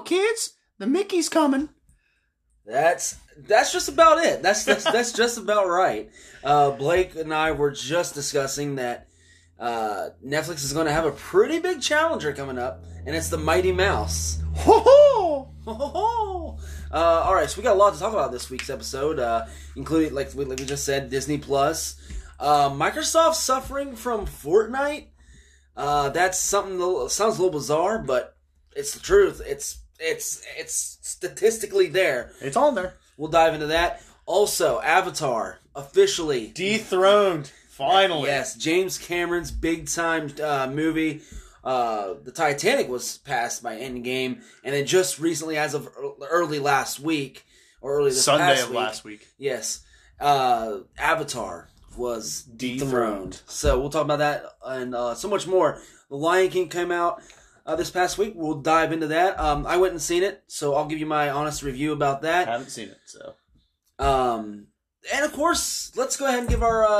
kids, the Mickey's coming. That's just about it. That's just about right. Blake and I were just discussing that Netflix is going to have a pretty big challenger coming up, and it's the Mighty Mouse. Ho ho! Ho ho ho! All right, so we got a lot to talk about this week's episode, including, like we just said, Disney Plus. Microsoft suffering from Fortnite. That's something that sounds a little bizarre, but it's the truth. It's statistically there. It's on there. We'll dive into that. Also, Avatar officially Dethroned. Finally. Yes, James Cameron's big time movie. The Titanic was passed by Endgame, and then just recently, as of early last week, or early this Sunday past of week, last week. yes, Avatar was dethroned. So we'll talk about that and so much more. The Lion King came out this past week. We'll dive into that. I went and seen it, so I'll give you my honest review about that. I haven't seen it, so. And of course, let's go ahead and give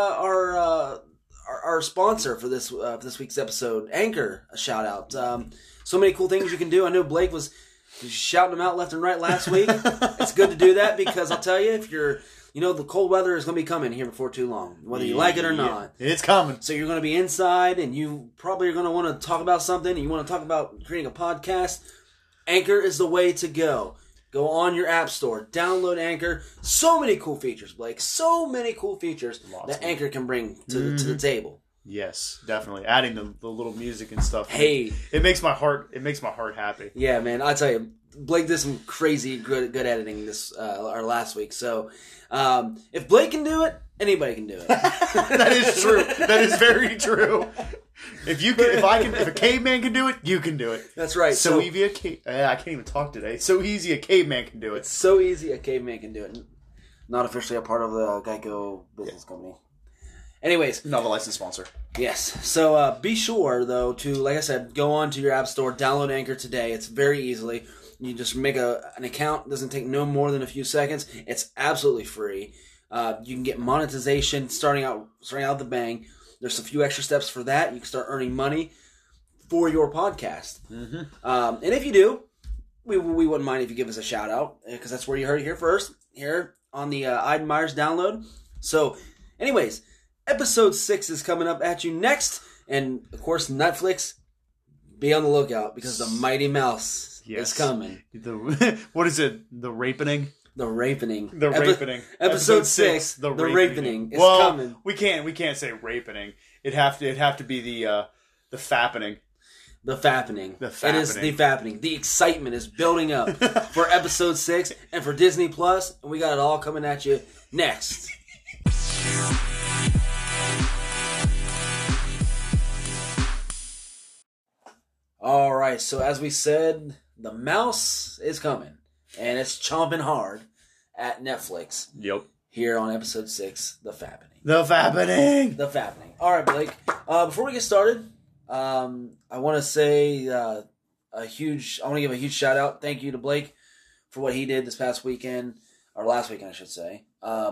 our sponsor for this week's episode, Anchor, a shout out. So many cool things you can do. I know Blake was shouting them out left and right last week. It's good to do that because I'll tell you, if you're, the cold weather is going to be coming here before too long, whether you like it or not. It's coming. So you're going to be inside, and you probably are going to want to talk about something, and you want to talk about creating a podcast. Anchor is the way to go. Go on your app store, download Anchor. So many cool features, Blake. So many cool features that Anchor can bring to the table. Yes, definitely. Adding the little music and stuff. Hey, it makes my heart happy. Yeah, man. I tell you, Blake did some crazy good editing this our last week. So if Blake can do it, anybody can do it. That is true. That is very true. If a caveman can do it, you can do it. That's right. So easy I can't even talk today. So easy a caveman can do it. It's so easy a caveman can do it. Not officially a part of the Geico business company. Anyways. Not a licensed sponsor. Yes. So be sure, though, to, like I said, go on to your app store, download Anchor today. It's very easily. You just make an account. It doesn't take no more than a few seconds. It's absolutely free. You can get monetization starting out the bang. There's a few extra steps for that. You can start earning money for your podcast. Mm-hmm. And if you do, we wouldn't mind if you give us a shout out, because that's where you heard it here first, here on the Iden Myers download. So, anyways, episode 6 is coming up at you next. And, of course, Netflix, be on the lookout, because the Mighty Mouse is coming. What is it? The Rapening? The Rapening. The Rapening. Episode 6. The Rapening is coming. We can't say Rapening. It'd have to be the Fappening. The Fappening. The Fappening. It is the Fappening. The excitement is building up for episode 6 and for Disney Plus, and we got it all coming at you next. All right, so as we said, the mouse is coming. And it's chomping hard at Netflix. Yep. Here on episode 6, The Fappening. The Fappening! The Fappening. All right, Blake. Before we get started, I want to say I want to give a huge shout out. Thank you to Blake for what he did this past weekend, or last weekend, I should say.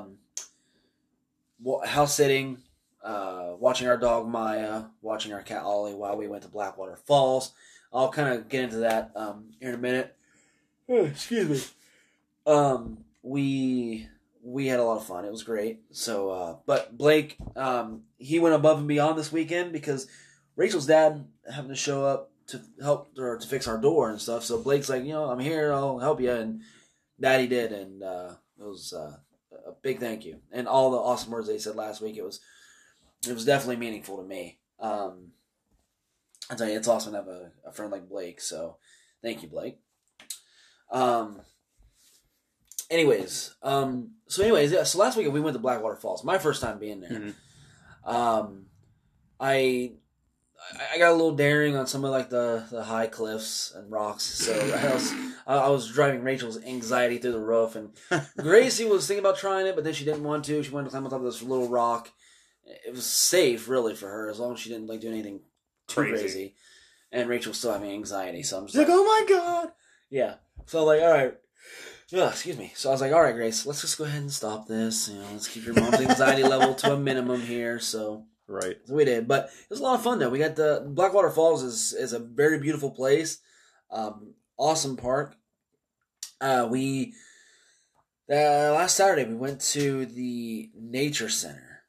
House sitting, watching our dog Maya, watching our cat Ollie while we went to Blackwater Falls. I'll kind of get into that here in a minute. Oh, excuse me. We had a lot of fun. It was great. So, but Blake, he went above and beyond this weekend because Rachel's dad happened to show up to help or to fix our door and stuff. So Blake's like, I'm here. I'll help you, and that he did, and it was a big thank you. And all the awesome words they said last week. It was definitely meaningful to me. I tell you, it's awesome to have a friend like Blake. So, thank you, Blake. Anyways, yeah. So last weekend we went to Blackwater Falls. My first time being there. Mm-hmm. I got a little daring on some of like the high cliffs and rocks. So I was driving Rachel's anxiety through the roof, and Gracie was thinking about trying it, but then she didn't want to. She wanted to climb on top of this little rock. It was safe, really, for her as long as she didn't do anything too crazy. And Rachel was still having anxiety, so I'm just like, oh my god, yeah. So I'm like, all right. Excuse me. So I was like, all right, Grace, let's just go ahead and stop this. Let's keep your mom's anxiety level to a minimum here. So we did. But it was a lot of fun, though. We got the Blackwater Falls is a very beautiful place. Awesome park. We last Saturday we went to the nature center,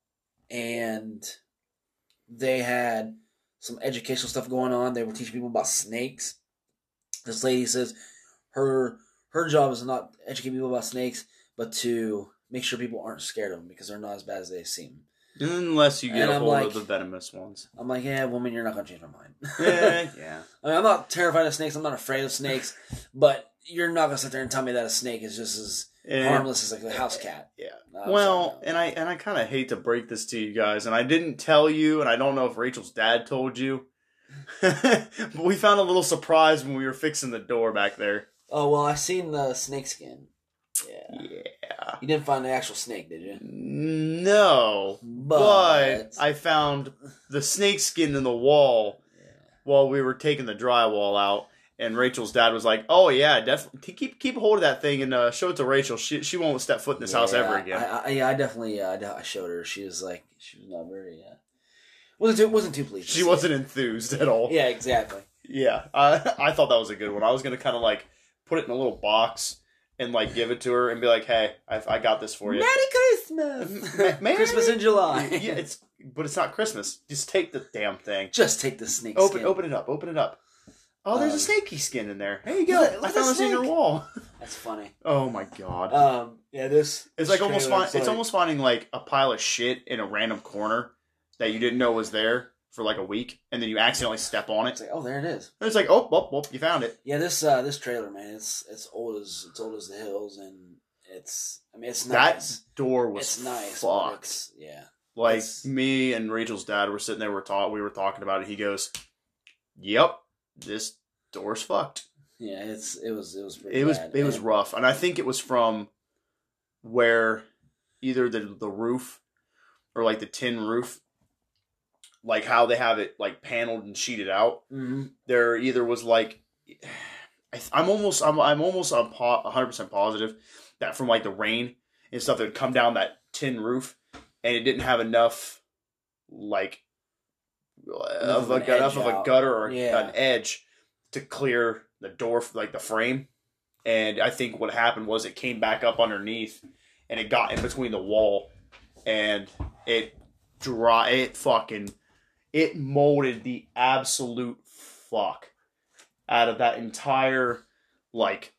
and they had some educational stuff going on. They were teaching people about snakes. This lady says her job is to not educate people about snakes, but to make sure people aren't scared of them because they're not as bad as they seem. Unless you get a hold of the venomous ones. I'm like, yeah, woman, you're not going to change my mind. Yeah. I mean, I'm not terrified of snakes. I'm not afraid of snakes. But you're not going to sit there and tell me that a snake is just as harmless as like a house cat. Yeah. And I kind of hate to break this to you guys, and I didn't tell you, and I don't know if Rachel's dad told you, but we found a little surprise when we were fixing the door back there. Oh, well, I seen the snake skin. Yeah. You didn't find the actual snake, did you? No. But I found the snake skin in the wall while we were taking the drywall out. And Rachel's dad was like, "Oh yeah, definitely keep hold of that thing and show it to Rachel. She won't step foot in this house ever again." I definitely I showed her. She was like, she was not very wasn't too pleased. She wasn't enthused at all. Yeah, exactly. Yeah, I thought that was a good one. I was gonna kind of like put it in a little box and like give it to her and be like, "Hey, I got this for you. Merry Christmas, Christmas in July." Yeah, but it's not Christmas. Just take the damn thing. Just take the snake. Open it up. Open it up. Oh, there's a snakey skin in there. There you go. I found this in your wall. That's funny. Oh my god. Yeah, it's like almost finding like a pile of shit in a random corner that you didn't know was there for like a week, and then you accidentally step on it. It's like, oh, there it is. And it's like, oh, you found it. Yeah, this trailer, man, it's old as the hills, and it's nice. That door was nice. Fucked. Like me and Rachel's dad were sitting there. We were talking about it. He goes, "Yep, this door's fucked." Yeah, it was pretty bad. It was rough, and I think it was from where either the roof or like the tin roof, like how they have it like paneled and sheeted out. Mm-hmm. There either was like, I'm almost 100% positive that from like the rain and stuff that would come down that tin roof, and it didn't have enough like enough of a gutter or an edge to clear the door, like the frame. And I think what happened was it came back up underneath and it got in between the wall, and it molded the absolute fuck out of that entire like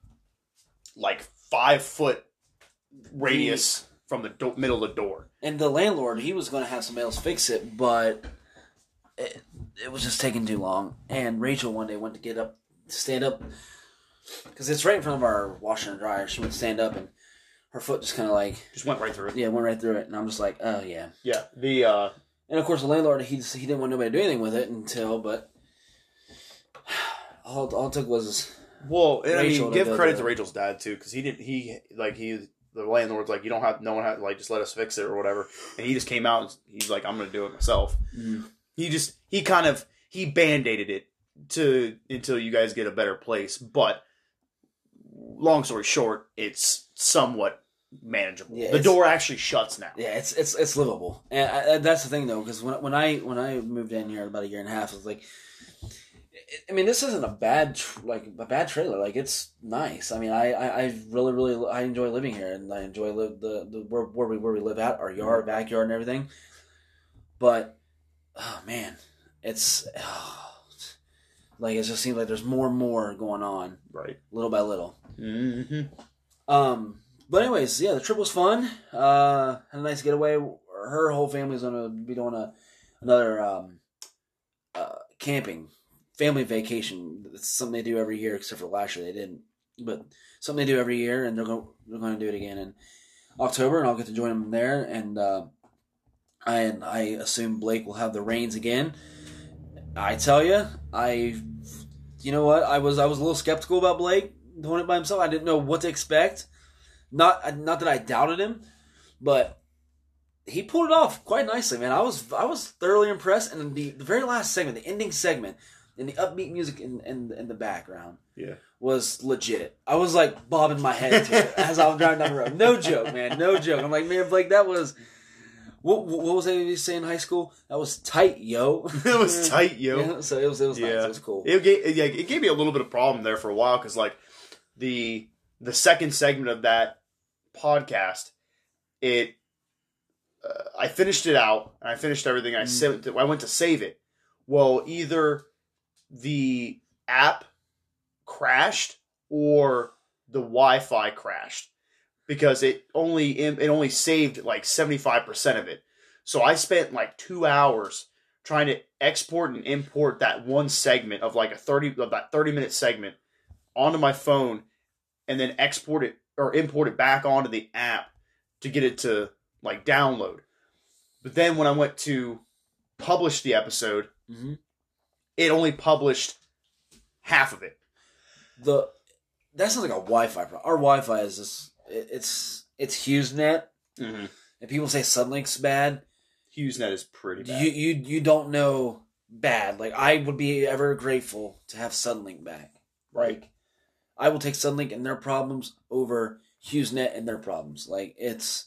5 foot radius from the middle of the door. And the landlord, he was going to have somebody else fix it, but it was just taking too long. And Rachel one day went to stand up, because it's right in front of our washer and dryer. She went to stand up, and her foot just kind of like... just went right through it. Yeah, went right through it. And I'm just like, oh, yeah. Yeah, And of course, the landlord, he didn't want nobody to do anything with it but all it took was... Well, and I mean, give credit to Rachel's dad, too, because the landlord's like, no one had, like, just let us fix it or whatever. And he just came out and he's like, I'm going to do it myself. Mm. He band-aided it until you guys get a better place. But long story short, it's somewhat manageable. Yeah, the door actually shuts now. Yeah, it's livable. And that's the thing, though, because when I moved in here about a year and a half, it was like, I mean, this isn't a bad trailer. Like, it's nice. I mean, I really I enjoy living here, and I enjoy where we live at, our yard, backyard, and everything. But oh man, it just seems like there's more and more going on, right, little by little. Mm-hmm. But anyways, yeah, the trip was fun. Had a nice getaway. Her whole family's gonna be doing another camping. Family vacation. It's something they do every year, except for last year they didn't. But something they do every year, and they're going to do it again in October, and I'll get to join them there. And I assume Blake will have the reins again. I tell you, you know what? I was a little skeptical about Blake doing it by himself. I didn't know what to expect. Not that I doubted him, but he pulled it off quite nicely, man. I was thoroughly impressed. And the very last segment, the ending segment, and the upbeat music in the background, was legit. I was like bobbing my head to it as I was driving down the road. No joke, man. No joke. I'm like, man, Blake, that was what was that you say in high school? That was tight, yo. It was tight, yo. Yeah, so it was nice. It was cool. It gave me a little bit of problem there for a while, because like the the second segment of that podcast, I finished it out, and I finished everything. I went to save it. Well, either the app crashed or the Wi-Fi crashed because it only saved like 75% of it. So I spent like 2 hours trying to export and import that one segment of like that 30-minute segment onto my phone, and then export it or import it back onto the app to get it to like download. But then when I went to publish the episode, it only published half of it. That sounds like a Wi-Fi problem. Our Wi-Fi is just it's HughesNet, and people say Sudlink's bad. HughesNet is pretty bad. You don't know bad. Like, I would be ever grateful to have Sudlink back. Right. Like, I will take Sudlink and their problems over HughesNet and their problems. Like, it's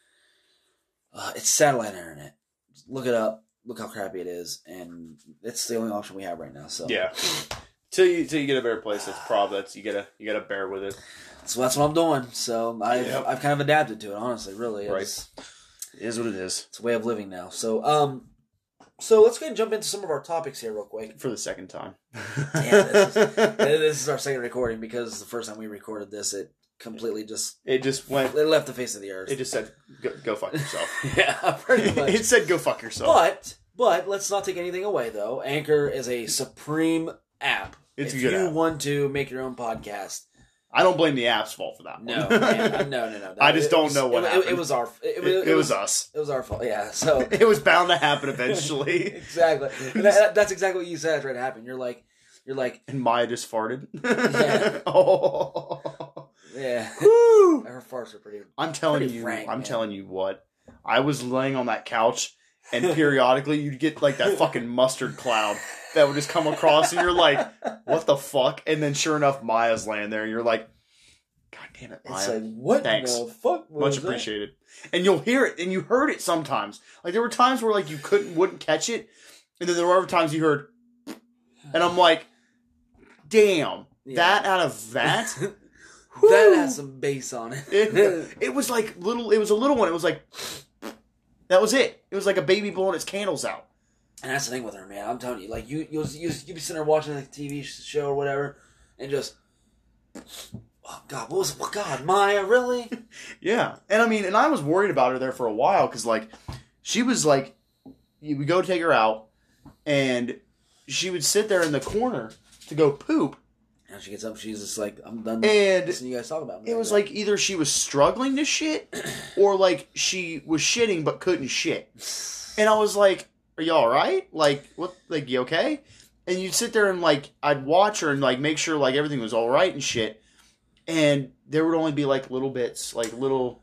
satellite internet. Look it up. Look how crappy it is, and it's the only option we have right now. So yeah, till you get a better place, you gotta bear with it. So that's what I'm doing. So I've kind of adapted to it. Honestly, really, right. It is what it is. It's a way of living now. So so let's go ahead and jump into some of our topics here real quick. For the second time. Yeah, this is our second recording because the first time we recorded this, it completely it left the face of the earth. It just said, go fuck yourself. Yeah, pretty much. It said, go fuck yourself. But let's not take anything away, though. Anchor is a supreme app. It's if a good you app. want to make your own podcast. I don't blame the app's fault for that one. No. I just don't know what happened. It was our. It was us. It was our fault. Yeah. So it was bound to happen eventually. Exactly. And that's exactly what you said after it happened. You're like. And Maya just farted. Yeah. Oh. Yeah. Woo. Her farts are pretty. I'm telling you. Frank, I'm man. telling you what. I was laying on that couch, and periodically you'd get like that fucking mustard cloud that would just come across, and you're like, "What the fuck?" And then sure enough, Maya's laying there, and you're like, "God damn it, Maya!" It's like, what Thanks. the fuck was Much appreciated. And you'll hear it, and you heard it sometimes. Like there were times where like you wouldn't catch it, and then there were other times you heard, and I'm like, "Damn, that out of that." That has some bass on it. It was like little. It was a little one. It was like that was it. It was like a baby blowing its candles out. And that's the thing with her, man. I'm telling you, like you'll be sitting there watching like a TV show or whatever, and just, oh God, God, Maya, really? Yeah, and I mean, and I was worried about her there for a while because like she was like, we go take her out, and she would sit there in the corner to go poop. And she gets up, she's just like, I'm done and listening to you guys talk about me. It was like either she was struggling to shit, or like she was shitting but couldn't shit. And I was like, are you alright? Like, what, like, you okay? And you'd sit there and like, I'd watch her and like make sure like everything was alright and shit. And there would only be like little bits, like little...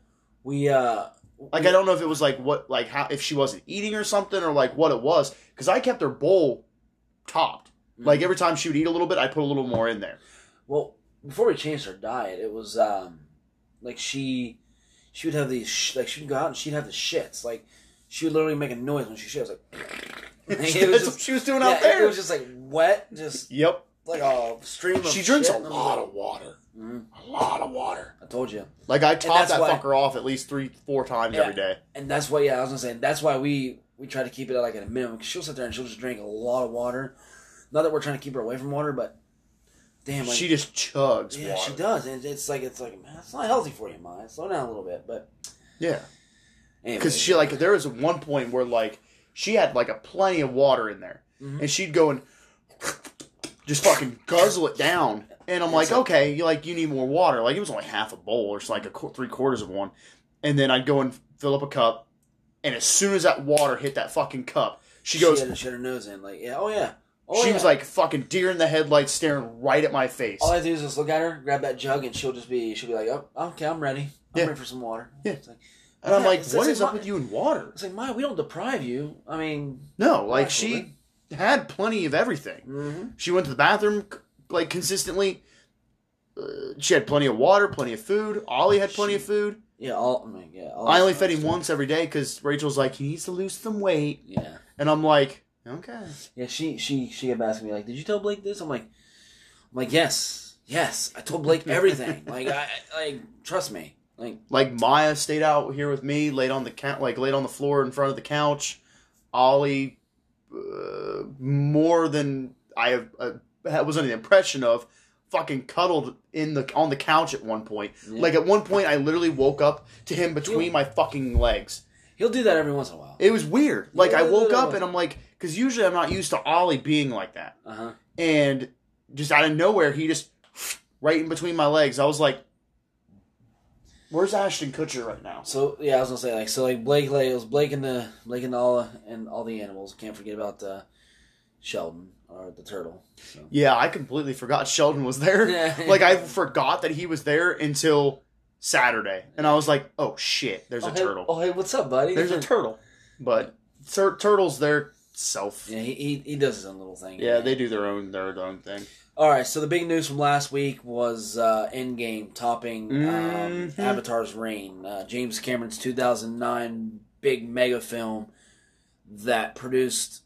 I don't know if it was like what, like how, if she wasn't eating or something or like what it was. Because I kept her bowl topped. Like, every time she would eat a little bit, I'd put a little more in there. Well, before we changed her diet, it was, like, she would have these, she'd go out and she'd have the shits. Like, she would literally make a noise when she shit. I was like... That's what she was doing out there. It was just, like, wet, just... Yep. Like a stream of She drinks shit. a lot of water. A lot of water. I told you. Like, I top that fucker off at least 3-4 times every day. And that's why, I was going to say, that's why we try to keep it at, like, at a minimum. Because she'll sit there and she'll just drink a lot of water. Not that we're trying to keep her away from water, but damn, like, she just chugs water. Yeah, she does, and it's like man, it's not healthy for you, Maya. Slow down a little bit, but yeah, anyway. Because she like there was one point where like she had like a plenty of water in there, and she'd go and just fucking guzzle it down, and I'm like, okay, you need more water. Like it was only half a bowl or like 3/4 of one, and then I'd go and fill up a cup, and as soon as that water hit that fucking cup, she goes, had to shut her nose in, like she was like fucking deer in the headlights staring right at my face. All I do is just look at her, grab that jug, and she'll be like, oh, okay, I'm ready. I'm ready for some water. Yeah. It's like, and I'm like, what is up with you and water? It's like, Maya, we don't deprive you. I mean... No, like, she had plenty of everything. Mm-hmm. She went to the bathroom, like, consistently. She had plenty of water, plenty of food. Ollie had plenty of food. Yeah, I only fed him once every day because Rachel's like, he needs to lose some weight. Yeah. And I'm like, okay. Yeah, she kept asking me, like, did you tell Blake this? I'm like, yes, Yes, I told Blake everything. Trust me. Like Maya stayed out here with me, laid on the floor in front of the couch. Ollie, more than I was under the impression of, fucking cuddled on the couch at one point. Yeah. Like at one point, I literally woke up to him between my fucking legs. He'll do that every once in a while. It was weird. Like I woke up and I'm like, because usually I'm not used to Ollie being like that, and just out of nowhere, he just right in between my legs. I was like, "Where's Ashton Kutcher right now?" So yeah, I was gonna say Blake, it was Blake and all the animals. Can't forget about Sheldon or the turtle. So. Yeah, I completely forgot Sheldon was there. Like I forgot that he was there until Saturday, and I was like, "Oh shit, there's a turtle." Oh hey, what's up, buddy? There's a turtle, but turtles they're self. Yeah, he does his own little thing. Yeah, they do their own thing. All right, so the big news from last week was Endgame topping Avatar's reign. James Cameron's 2009 big mega film that produced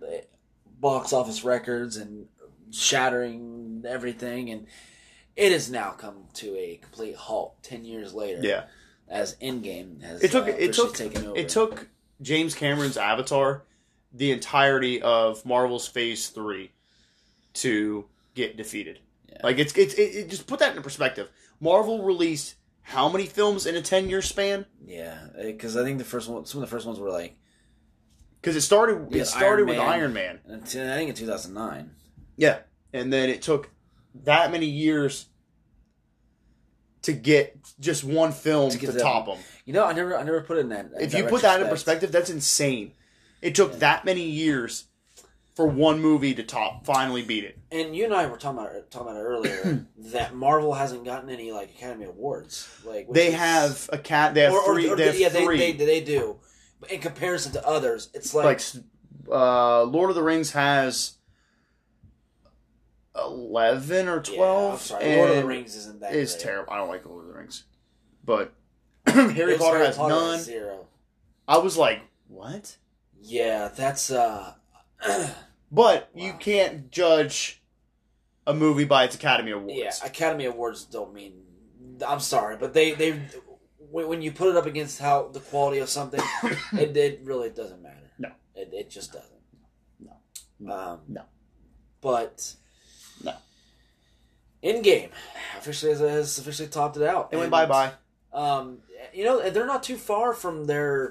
box office records and shattering everything, and it has now come to a complete halt 10 years later. Yeah, as Endgame has taken over. It took James Cameron's Avatar the entirety of Marvel's Phase 3 to get defeated. Yeah. Like it just put that into perspective. Marvel released how many films in a 10-year span? Yeah, because I think some of the first ones were like, because it started with Iron Man. I think in 2009. Yeah, and then it took that many years to get just one film to top them. You know, I never put it in that. If you put that in perspective, that's insane. It took that many years for one movie to finally beat it. And you and I were talking about it earlier that Marvel hasn't gotten any like Academy Awards. Like they have three. They do. But in comparison to others, it's like Lord of the Rings has 11 or 12. Yeah, I'm sorry. Lord of the Rings isn't that. It's terrible. I don't like Lord of the Rings, but Harry Potter has none. Has 0. I was like, what? Yeah, that's. But you can't judge a movie by its Academy Awards. Yeah, Academy Awards don't mean. I'm sorry, but they when you put it up against how the quality of something, it really doesn't matter. No, it just doesn't. No. No. But no. Endgame has officially topped it out. It went bye-bye. They're not too far from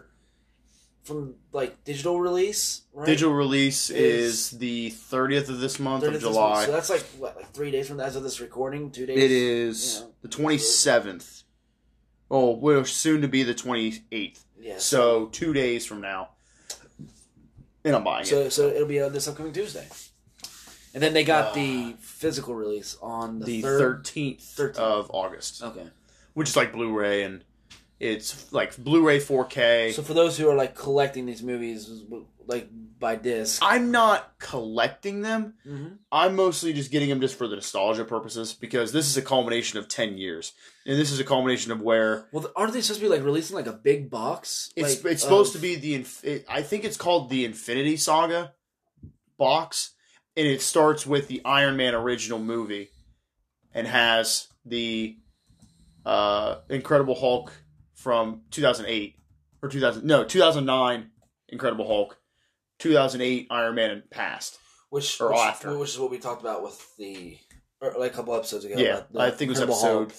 digital release, right? Digital release is the 30th of this month of July. So that's like 3 days from as of this recording, 2 days? It is the 27th. Oh, we're soon to be the 28th. Yeah. So 2 days from now. And I'm buying it. So it'll be this upcoming Tuesday. And then they got the physical release on the 13th of August. Okay. Which is like Blu-ray, and it's like Blu-ray 4K. So for those who are like collecting these movies like by disc. I'm not collecting them. Mm-hmm. I'm mostly just getting them just for the nostalgia purposes, because this is a culmination of 10 years. And this is a culmination of where... Well, aren't they supposed to be like releasing like a big box? It's supposed to be I think it's called the Infinity Saga box. And it starts with the Iron Man original movie and has the Incredible Hulk from 2008 or 2009 Incredible Hulk, 2008 Iron Man and past, after, which is what we talked about with a couple episodes ago. Yeah, I think it was episode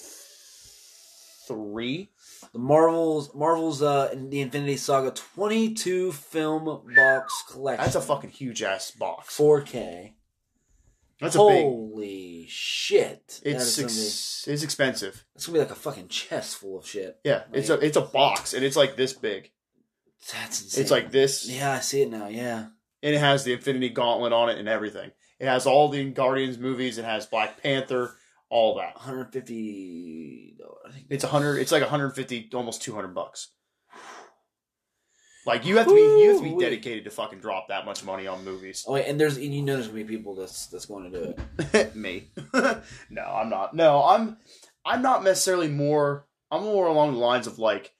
3. The Marvel's the Infinity Saga 22 film box collection. That's a fucking huge ass box. 4K. That's Holy shit! It's expensive. It's gonna be like a fucking chest full of shit. Yeah, it's a box, and it's like this big. That's insane. It's like this. Yeah, I see it now. Yeah, and it has the Infinity Gauntlet on it and everything. It has all the Guardians movies. It has Black Panther, all that. $150. I think it's 100. It's like 150, almost $200. Like you have to be dedicated to fucking drop that much money on movies. Oh, wait, and there's gonna be people that's going to do it. Me? No, I'm not. No, I'm not necessarily more. I'm more along the lines of like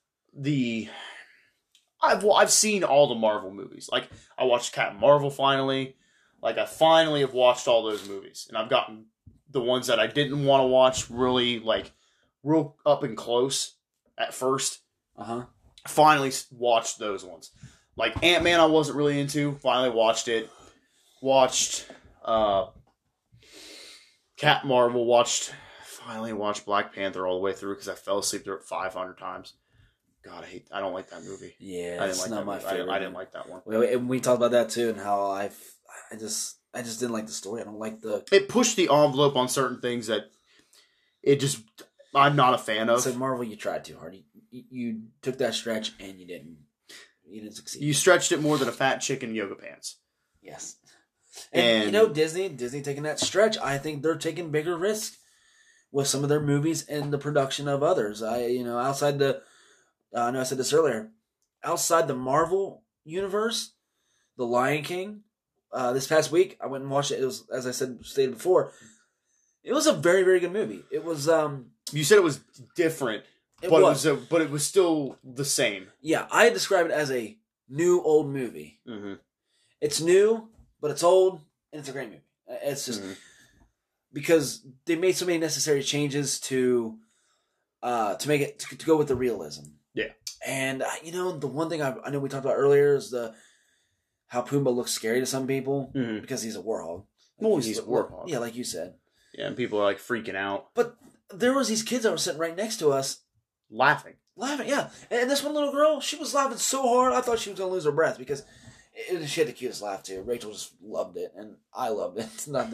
I've seen all the Marvel movies. Like I watched Captain Marvel finally. Like I finally have watched all those movies, and I've gotten the ones that I didn't want to watch really, like, real up and close at first. Finally watched those ones. Like, Ant-Man I wasn't really into. Finally watched it. Watched Cat Marvel. Finally watched Black Panther all the way through because I fell asleep through it 500 times. God, I don't like that movie. Yeah, it's not my favorite. I didn't like that one. We talked about that too, and how I just didn't like the story. I don't like the. It pushed the envelope on certain things that I'm not a fan of. So Marvel, you tried too hard. You took that stretch and you didn't succeed. You stretched it more than a fat chick in yoga pants. Yes, and Disney taking that stretch. I think they're taking bigger risks with some of their movies and the production of others. Outside the. I know I said this earlier. Outside the Marvel universe, The Lion King, this past week, I went and watched it. It was, as I stated before, it was a very, very good movie. It was. You said it was different, but it was still the same. Yeah, I describe it as a new old movie. Mm-hmm. It's new, but it's old, and it's a great movie. It's just because they made so many necessary changes to make it to go with the realism. Yeah, and the one thing I know we talked about earlier is how Pumbaa looks scary to some people because he's a warhog. He's a warhog. Yeah, like you said. Yeah, and people are like freaking out. But there was these kids that were sitting right next to us, laughing. Yeah, and this one little girl, she was laughing so hard I thought she was gonna lose her breath because she had the cutest laugh too. Rachel just loved it, and I loved it.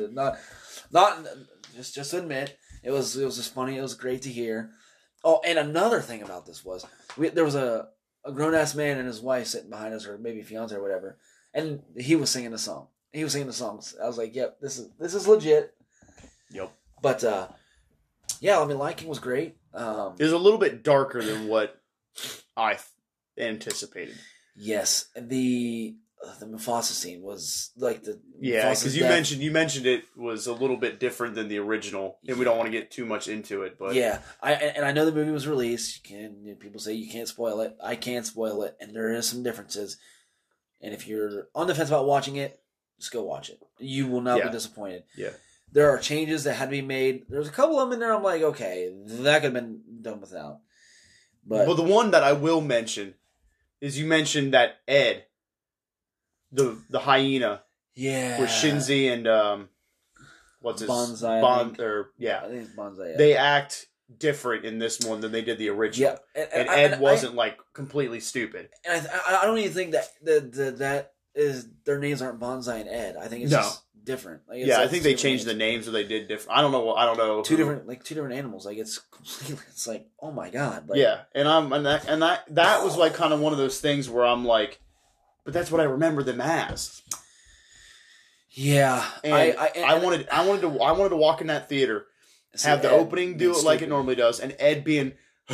Just to admit, it was just funny. It was great to hear. Oh, and another thing about this was there was a grown-ass man and his wife sitting behind us, or maybe fiance or whatever, and he was singing the song. He was singing the songs. I was like, "Yep, this is legit." Yep. But yeah, I mean, Lion King was great. It was a little bit darker than what I anticipated. Yes, the Mufasa scene was like because you mentioned it was a little bit different than the original, and we don't want to get too much into it. But yeah, I know the movie was released. People say you can't spoil it. I can't spoil it, and there is some differences. And if you're on the fence about watching it, just go watch it. You will not be disappointed. Yeah, there are changes that had to be made. There's a couple of them in there. I'm like, okay, that could have been done without. But the one that I will mention is you mentioned that Ed. The hyena, with Shinzi and what's his Bonsai? I think it's Bonsai. Yeah. They act different in this one than they did the original. Yeah, and Ed wasn't like completely stupid. And I don't even think that is their names aren't Bonsai and Ed. I think it's just different. Like, I think they changed the names or they did different. I don't know. Two different animals. Like it's completely. It's like, oh my god. Like, yeah, and that was like kind of one of those things where I'm like. But that's what I remember them as. Yeah, and I wanted to walk in that theater, have the opening do it like it normally does, and Ed being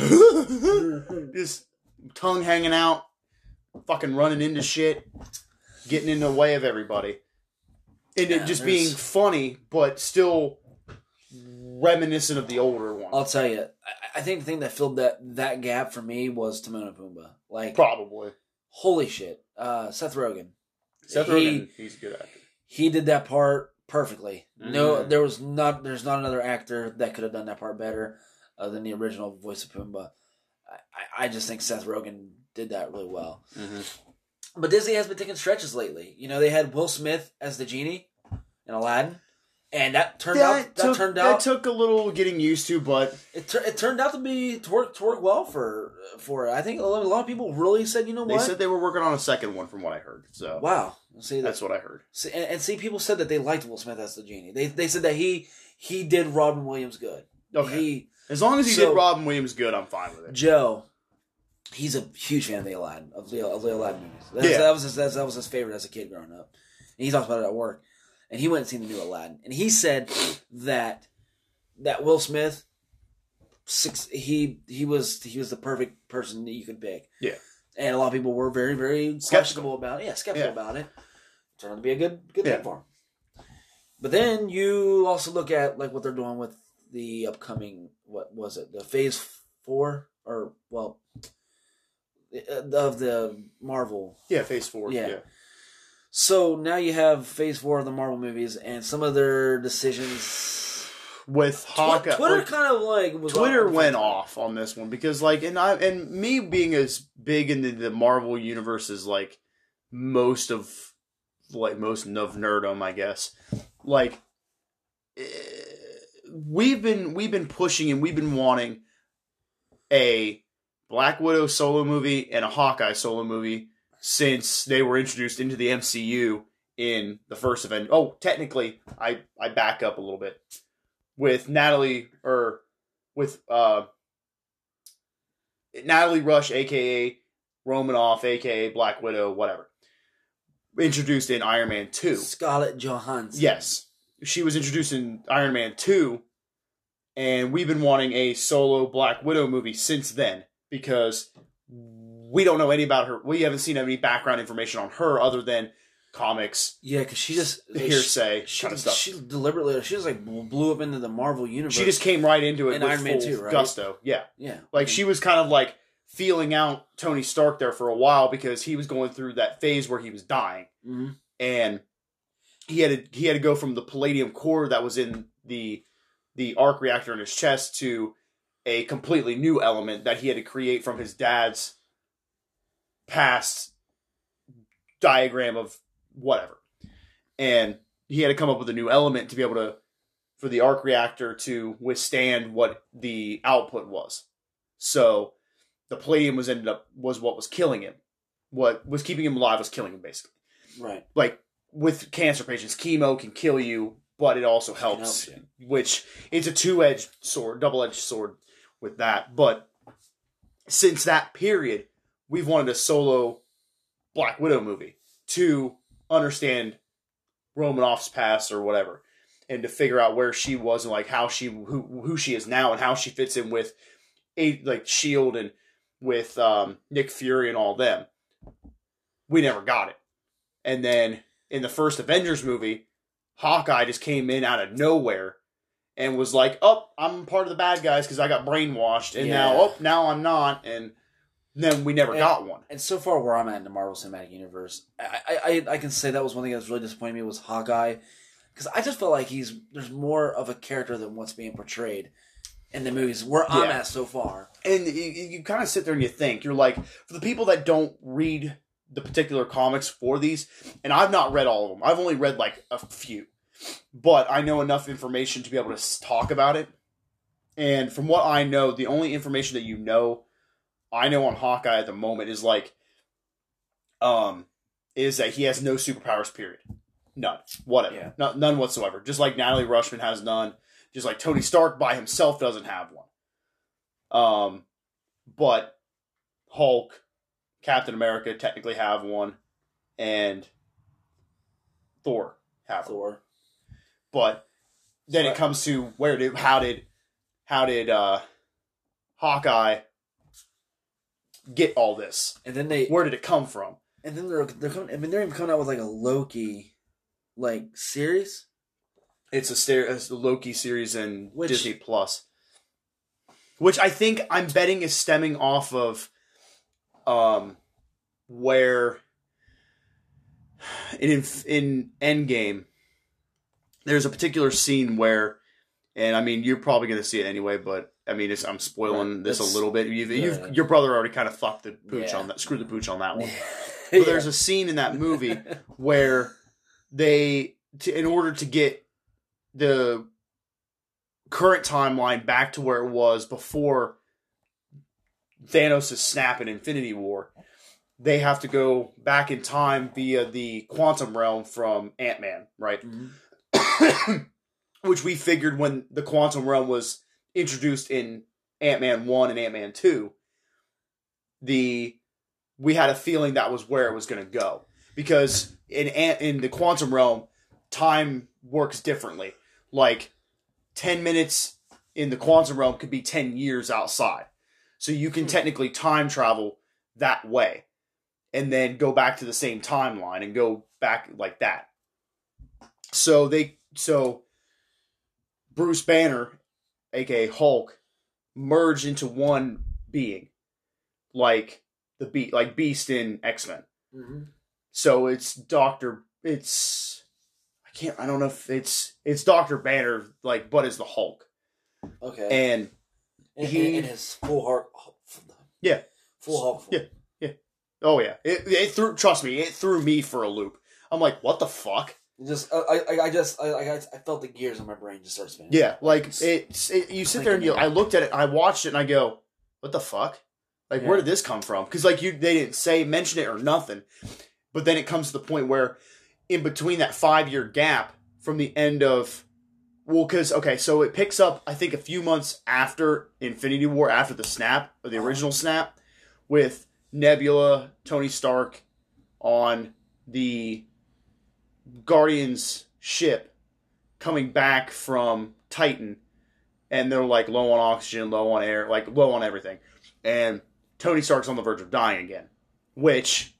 just tongue hanging out, fucking running into shit, getting in the way of everybody, and it just being funny, but still reminiscent of the older one. I'll tell you, I think the thing that filled that gap for me was Timon and Pumbaa. Like probably. Holy shit. Seth Rogen. He's a good actor. He did that part perfectly. No, there's not another actor that could have done that part better than the original voice of Pumbaa. I just think Seth Rogen did that really well. Mm-hmm. But Disney has been taking stretches lately. They had Will Smith as the genie in Aladdin. And that turned out. That took a little getting used to, but it turned out to work well for it. I think a lot of people really said, you know what? They said they were working on a second one, from what I heard. So wow, see that's what I heard. See, and people said that they liked Will Smith as the genie. They said that he did Robin Williams good. Okay, as long as he did Robin Williams good, I'm fine with it. Joe, he's a huge fan of the Aladdin movies. That was his favorite as a kid growing up. And he talks about it at work. And he went and seen the new Aladdin, and he said that Will Smith, he was the perfect person that you could pick. Yeah, and a lot of people were very, very skeptical about it. Yeah, skeptical about it. Turned out to be a good thing for him. But then you also look at like what they're doing with the upcoming the Phase 4 of the Marvel. Yeah, Phase 4. Yeah. So now you have Phase 4 of the Marvel movies, and some of their decisions with Hawkeye. Twitter like, kind of like was Twitter went off on this one because like and me being as big into the Marvel universe as like most of nerdom, I guess. Like we've been pushing and we've been wanting a Black Widow solo movie and a Hawkeye solo movie since they were introduced into the MCU in the first event. Oh, technically, I back up a little bit. With Natalie Rush, aka Romanoff, aka Black Widow, whatever. Introduced in Iron Man 2. Scarlett Johansson. Yes. She was introduced in Iron Man 2, and we've been wanting a solo Black Widow movie since then, because we don't know any about her. We haven't seen any background information on her other than comics. Yeah, because she just hearsay kind of stuff. She deliberately, she just like blew up into the Marvel universe. She just came right into it in with Iron Man full 2, right? gusto. Yeah, yeah. Like she was kind of like feeling out Tony Stark there for a while because he was going through that phase where he was dying, and he had to go from the palladium core that was in the arc reactor in his chest to a completely new element that he had to create from his dad's past diagram of whatever. And he had to come up with a new element to be able to, for the arc reactor to withstand what the output was. So the palladium was what was killing him. What was keeping him alive was killing him, basically. Right. Like with cancer patients, chemo can kill you, but it also helps. Which it's a double-edged sword with that. But since that period, we've wanted a solo Black Widow movie to understand Romanoff's past or whatever, and to figure out where she was and like how who she is now and how she fits in with Shield and with Nick Fury and all them. We never got it. And then in the first Avengers movie, Hawkeye just came in out of nowhere and was like, "Oh, I'm part of the bad guys because I got brainwashed, and now I'm not." And then we never got one. And so far, where I'm at in the Marvel Cinematic Universe, I can say that was one thing that was really disappointing me was Hawkeye, because I just felt like there's more of a character than what's being portrayed in the movies where I'm at so far. And you kind of sit there and you think, you're like, for the people that don't read the particular comics for these, and I've not read all of them. I've only read like a few, but I know enough information to be able to talk about it. And from what I know, the only information that I know on Hawkeye at the moment is like, is that he has no superpowers, period. None. Whatever. Yeah. None whatsoever. Just like Natalie Rushman has none. Just like Tony Stark by himself doesn't have one. But Hulk, Captain America technically have one, and Thor have one. But then it comes to how did Hawkeye get all this? And then where did it come from? And then they're even coming out with like a Loki series. It's a Loki series in Disney Plus, which I'm betting is stemming off of where in Endgame there's a particular scene where, and I mean you're probably going to see it anyway, but I mean I'm spoiling this a little bit. Your brother already kind of fucked the pooch on that, screwed the pooch on that one. But there's a scene in that movie where in order to get the current timeline back to where it was before Thanos' snap in Infinity War, they have to go back in time via the quantum realm from Ant-Man, right? Mm-hmm. Which we figured when the quantum realm was introduced in Ant-Man 1 and Ant-Man 2, we had a feeling that was where it was going to go. Because in the quantum realm, time works differently. Like, 10 minutes in the quantum realm could be 10 years outside. So you can technically time travel that way. And then go back to the same timeline and go back like that. So Bruce Banner, aka Hulk, merged into one being. Like Beast in X-Men. Mm-hmm. So it's I I don't know if it's Dr. Banner, like, but it's the Hulk. Okay. And he in his full heart. Yeah. Full Hulk. Yeah. Yeah. Oh yeah. It threw. Trust me, it threw me for a loop. I'm like, what the fuck? I felt the gears in my brain just start spinning. Yeah, like you sit there and I looked at it, I watched it, and I go, what the fuck? Like, where did this come from? Because like they didn't mention it or nothing, but then it comes to the point where in between that 5-year gap from the end of, so it picks up I think a few months after Infinity War, after the snap or the original snap, with Nebula, Tony Stark on the Guardians ship coming back from Titan, and they're like low on oxygen, low on air, like low on everything, and Tony Stark's on the verge of dying again, which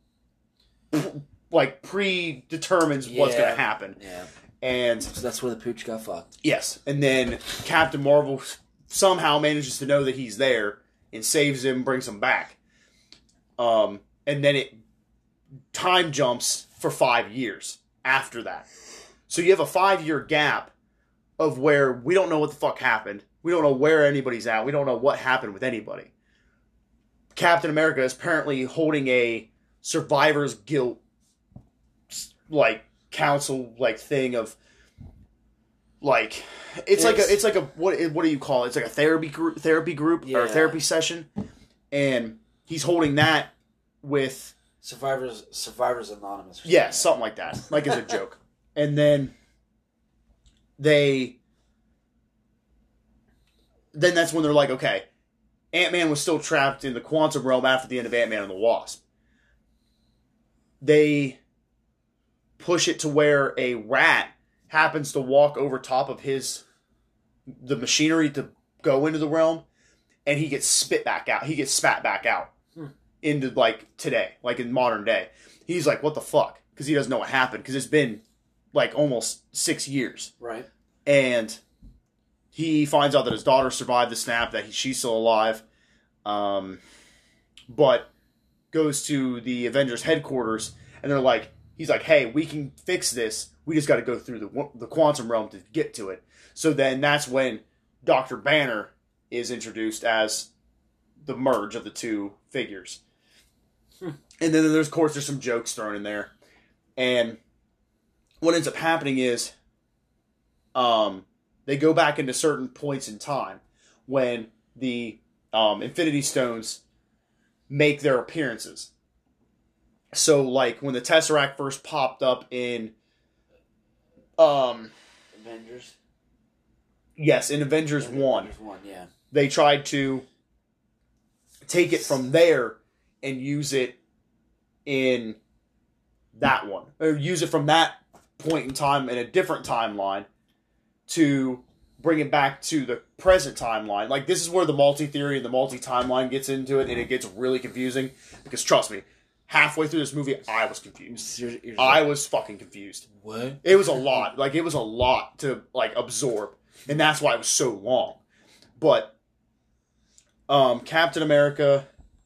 like predetermines what's going to happen. Yeah, and so that's where the pooch got fucked. Yes, and then Captain Marvel somehow manages to know that he's there and saves him, brings him back. And then it time jumps for 5 years after that. So you have a 5-year gap of where we don't know what the fuck happened. We don't know where anybody's at. We don't know what happened with anybody. Captain America is apparently holding a survivor's guilt, like, council, like, thing of, like, it's like a what do you call it? It's like a therapy group or a therapy session, and he's holding that with Survivors Anonymous. Yeah, something like that, like as a joke. And then that's when they're like, okay, Ant-Man was still trapped in the quantum realm after the end of Ant-Man and the Wasp. They push it to where a rat happens to walk over top of the machinery to go into the realm, and he gets spit back out. He gets spat back out into, like, today, like in modern day. He's like, what the fuck? Because he doesn't know what happened, because it's been like almost 6 years. Right. And he finds out that his daughter survived the snap, that she's still alive, but goes to the Avengers headquarters, and they're like, he's like, hey, we can fix this. We just got to go through the quantum realm to get to it. So then that's when Dr. Banner is introduced as the merge of the two figures. And then there's, of course, there's some jokes thrown in there. And what ends up happening is they go back into certain points in time when the Infinity Stones make their appearances. So, like, when the Tesseract first popped up in Avengers? Yes, in Avengers 1. Avengers 1, yeah. They tried to take it from there and use it in that one. Or use it from that point in time in a different timeline to bring it back to the present timeline. Like, this is where the multi-theory and the multi-timeline gets into it, and it gets really confusing. Because, trust me, halfway through this movie, I was confused. I was fucking confused. What? It was a lot. Like, it was a lot to, like, absorb. And that's why it was so long. But Captain America,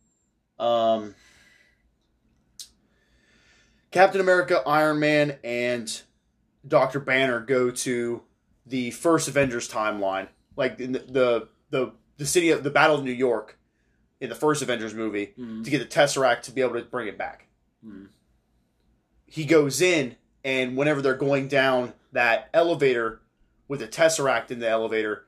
Iron Man, and Dr. Banner go to the first Avengers timeline, like in the city of the Battle of New York in the first Avengers movie, to get the Tesseract to be able to bring it back. He goes in, and whenever they're going down that elevator with the Tesseract in the elevator,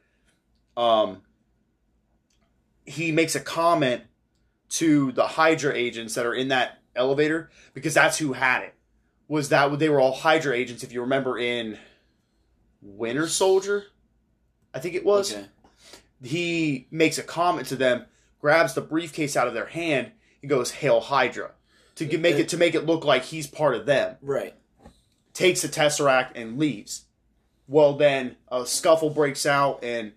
he makes a comment to the Hydra agents that are in that elevator, because that's who had it. Was that they were all Hydra agents, if you remember in Winter Soldier, I think it was. Okay. He makes a comment to them, grabs the briefcase out of their hand, and goes, "Hail Hydra," to make it look like he's part of them. Right. Takes the Tesseract and leaves. Well, then a scuffle breaks out, and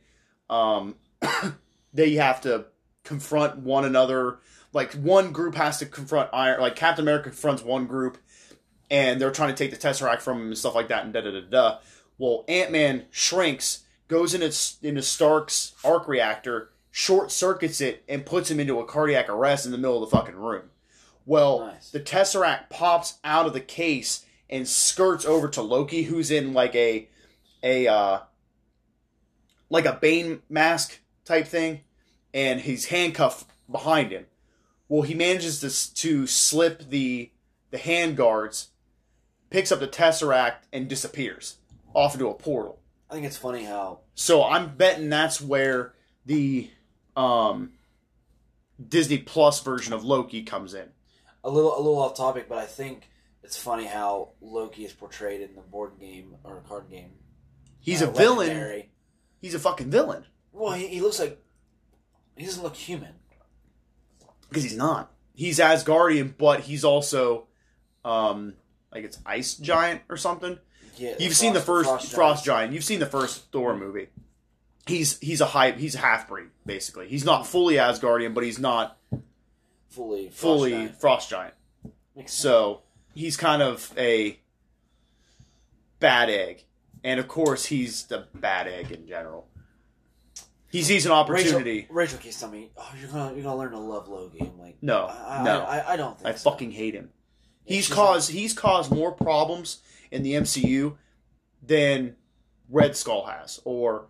they have to confront one another. Like, one group has to confront Iron. Like, Captain America confronts one group, and they're trying to take the Tesseract from him and stuff like that, and da-da-da-da. Well, Ant-Man shrinks, goes into Stark's arc reactor, short-circuits it, and puts him into a cardiac arrest in the middle of the fucking room. Well, The Tesseract pops out of the case and skirts over to Loki, who's in like a Bane mask type thing, and he's handcuffed behind him. Well, he manages to slip the hand guards, picks up the Tesseract, and disappears off into a portal. I think it's funny how... So I'm betting that's where the Disney Plus version of Loki comes in. A little off topic, but I think it's funny how Loki is portrayed in the board game or card game. He's a villain. Legendary. He's a fucking villain. Well, he looks like... He doesn't look human. Because he's not. He's Asgardian, but he's also, like it's Ice Giant or something. Yeah, You've seen the first Frost Giant. You've seen the first Thor movie. He's a half breed basically. He's not fully Asgardian, but he's not fully Frost Giant. So he's kind of a bad egg, and of course he's the bad egg in general. He sees an opportunity. Rachel keeps telling me, "Oh, you're gonna learn to love Loki." I'm like, no. I don't think I so. fucking hate him. Yeah, He's caused more problems in the MCU than Red Skull has, or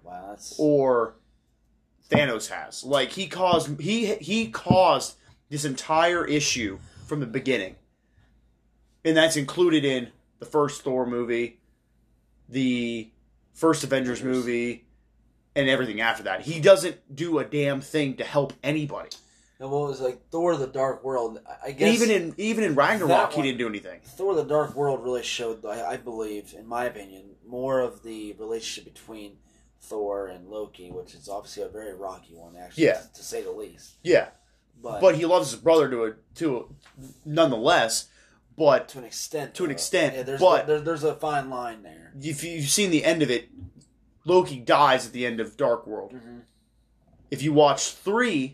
Thanos has. Like he caused this entire issue from the beginning, and that's included in the first Thor movie, the first Avengers movie, and everything after that. He doesn't do a damn thing to help anybody. And what was like Thor: The Dark World? I guess even in Ragnarok, he didn't do anything. Thor: The Dark World really showed, I believe, in my opinion, more of the relationship between Thor and Loki, which is obviously a very rocky one, actually, to say the least. Yeah, but he loves his brother to nonetheless. But to an extent, yeah, there's a fine line there. If you've seen the end of it, Loki dies at the end of Dark World. Mm-hmm. If you watch 3.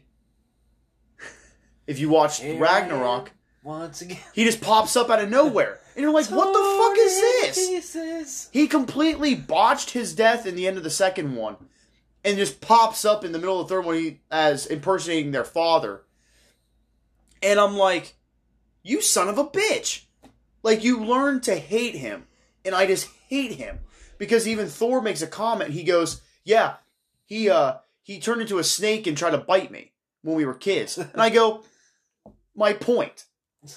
If you watch Ragnarok, once again, he just pops up out of nowhere. And you're like, what the fuck is this? Pieces. He completely botched his death in the end of the second one. And just pops up in the middle of the third one as impersonating their father. And I'm like, you son of a bitch. Like, you learn to hate him. And I just hate him. Because even Thor makes a comment. He goes, yeah, he turned into a snake and tried to bite me when we were kids. And I go... My point.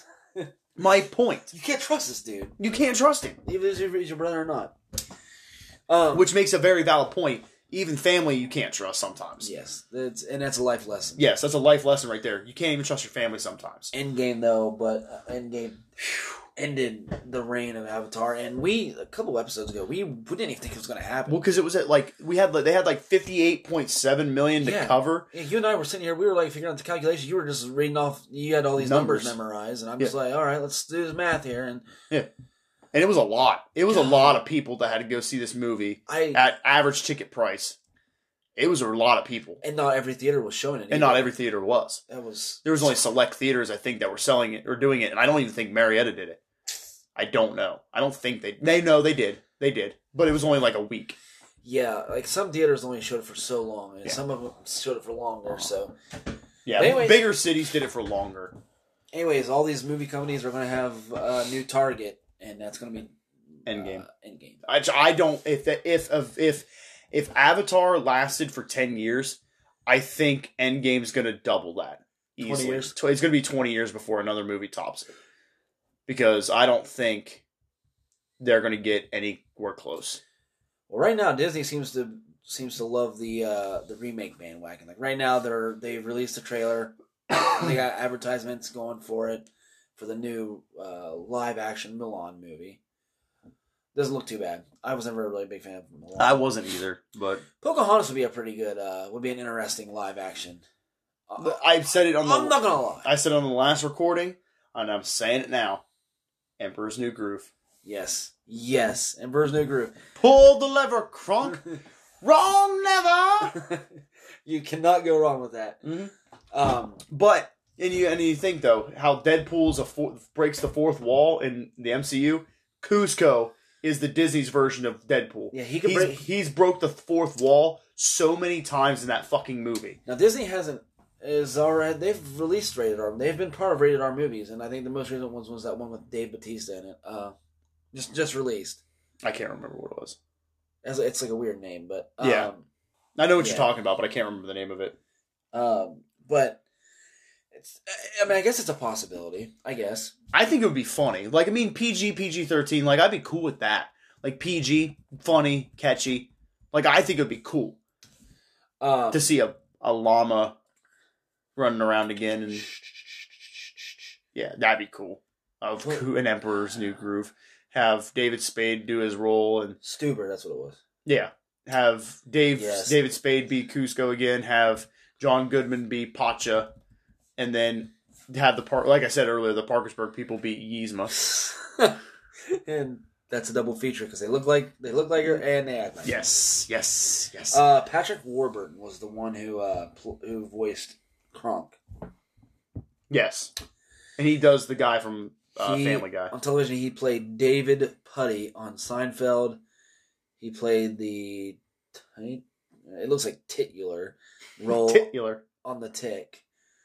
My point. You can't trust this dude. You can't trust him. Even if he's your brother or not. Which makes a very valid point. Even family you can't trust sometimes. Yes. That's a life lesson. Yes, that's a life lesson right there. You can't even trust your family sometimes. Endgame, though, but Endgame ended the reign of Avatar. And a couple episodes ago, we didn't even think it was going to happen. Well, because it was at they had 58.7 million to cover. Yeah, you and I were sitting here, we were like figuring out the calculation. You were just reading off, you had all these numbers memorized. And I'm just like, all right, let's do this math here. And And it was a lot. It was a lot of people that had to go see this movie at average ticket price. It was a lot of people. And not every theater was showing it either. And not every theater was. There was only select theaters, I think, that were selling it or doing it. And I don't even think Marietta did it. I don't know. I don't think they know they did. They did. But it was only like a week. Yeah, like some theaters only showed it for so long. And some of them showed it for longer, so... Yeah, anyways, bigger cities did it for longer. Anyways, all these movie companies are going to have a new target. And that's going to be Endgame. Endgame. I don't. If Avatar lasted for 10 years, I think Endgame's going to double that. Easily. 20 years. It's going to be 20 years before another movie tops it, because I don't think they're going to get anywhere close. Well, right now Disney seems to love the remake bandwagon. Like right now they've released a trailer. They got advertisements going for it. For the new live-action Mulan movie. Doesn't look too bad. I was never a really big fan of Mulan. I wasn't either, but... Pocahontas would be would be an interesting live-action. I said it on I'm not gonna lie. I said it on the last recording, and I'm saying it now. Emperor's New Groove. Yes. Emperor's New Groove. Pull the lever, Kronk. Wrong lever! You cannot go wrong with that. Mm-hmm. But... And you think, though, how Deadpool's breaks the fourth wall in the MCU? Kuzco is the Disney's version of Deadpool. Yeah, he's broke the fourth wall so many times in that fucking movie. Now, Disney they've released rated R. They've been part of rated R movies, and I think the most recent one was that one with Dave Bautista in it. Just released. I can't remember what it was. It's like a weird name, but Yeah. I know what you're talking about, but I can't remember the name of it. But it's. I mean, I guess it's a possibility. I guess. I think it would be funny. Like, I mean, PG-13. Like, I'd be cool with that. Like, PG, funny, catchy. Like, I think it would be cool to see a llama running around again. And yeah, that'd be cool. Of An Emperor's New Groove. Have David Spade do his role. And Stuber, that's what it was. Yeah. Have David Spade be Cusco again. Have John Goodman be Pacha. And then have like I said earlier, the Parkersburg people be Yzma. And that's a double feature because they look like her and they act like her. Yes. Patrick Warburton was the one who voiced Kronk. Yes, and he does the guy from Family Guy on television. He played David Putty on Seinfeld. He played the it looks like titular role on The Tick.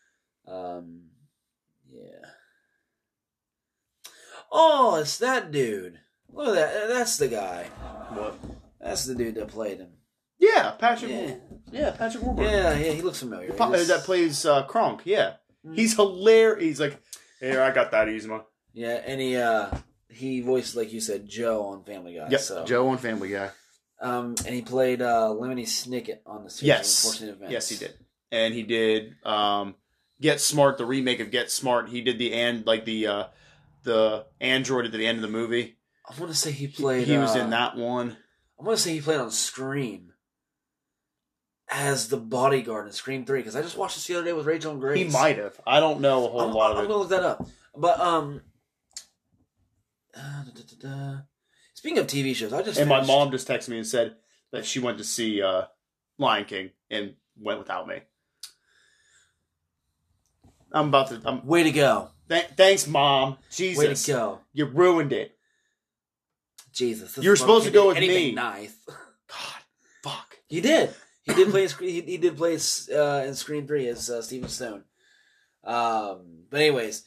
Yeah. Oh, it's that dude. Look at that. That's the guy. What? That's the dude that played him. Yeah, Patrick. Yeah, Patrick Warburton. Yeah, he looks familiar. That plays Kronk. Yeah, he's hilarious. He's like, "Here, I got that Yzma." Yeah, and he voiced, like you said, Joe on Family Guy. Yep, so. Joe on Family Guy. And he played Lemony Snicket on the series of Unfortunate Events. Yes, he did. And he did Get Smart, the remake of Get Smart. He did the android at the end of the movie. I want to say he played. He was in that one. I want to say he played on Scream as the bodyguard in Scream 3 because I just watched this the other day with Rachel and Grace. He might have. I don't know a whole lot of it. I'm gonna look that up. But speaking of TV shows, my mom just texted me and said that she went to see Lion King and went without me. Way to go! Thanks, Mom. Jesus, way to go! You ruined it. Jesus, you were supposed to go with me. Nice. God, fuck. He did. He did play. He did play in Scream 3 as Stephen Stone. But anyways,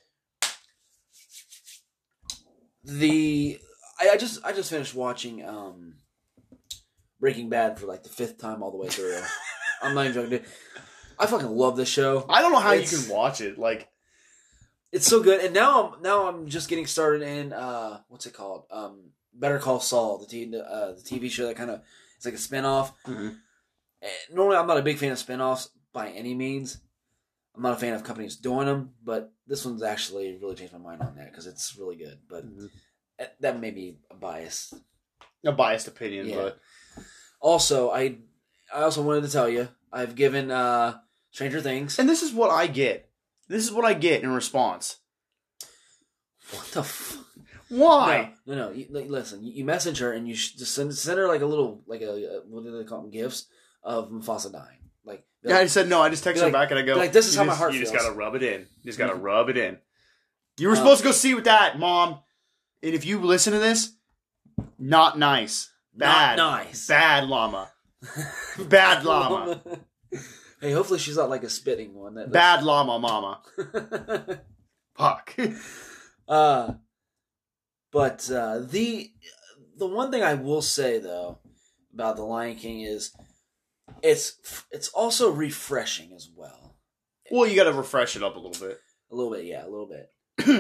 I just finished watching Breaking Bad for like the 5th time all the way through. I'm not even joking, dude. I fucking love this show. I don't know how you can watch it. Like, it's so good. And now I'm just getting started in what's it called? Better Call Saul, the TV show that kind of it's like a spinoff. Mm-hmm. Normally, I'm not a big fan of spinoffs by any means. I'm not a fan of companies doing them, but this one's actually really changed my mind on that because it's really good. But that may be a biased opinion. Yeah. But also, I also wanted to tell you I've given Stranger Things, and this is what I get. This is what I get in response. What the fuck? Why? No. Listen, you message her and you just send her like a little what do they call them? Gifts of Mufasa dying. I said no. I just text her back and I go, this is how my heart feels. You just gotta rub it in. You just gotta rub it in. You were supposed to go see with that, Mom. And if you listen to this, not nice. Bad. Not nice. Bad llama. Bad llama. Hey, hopefully she's not like a spitting one. Bad llama, mama. Fuck. But the one thing I will say though about The Lion King is it's also refreshing as well. Well, you got to refresh it up a little bit. A little bit, yeah, a little bit.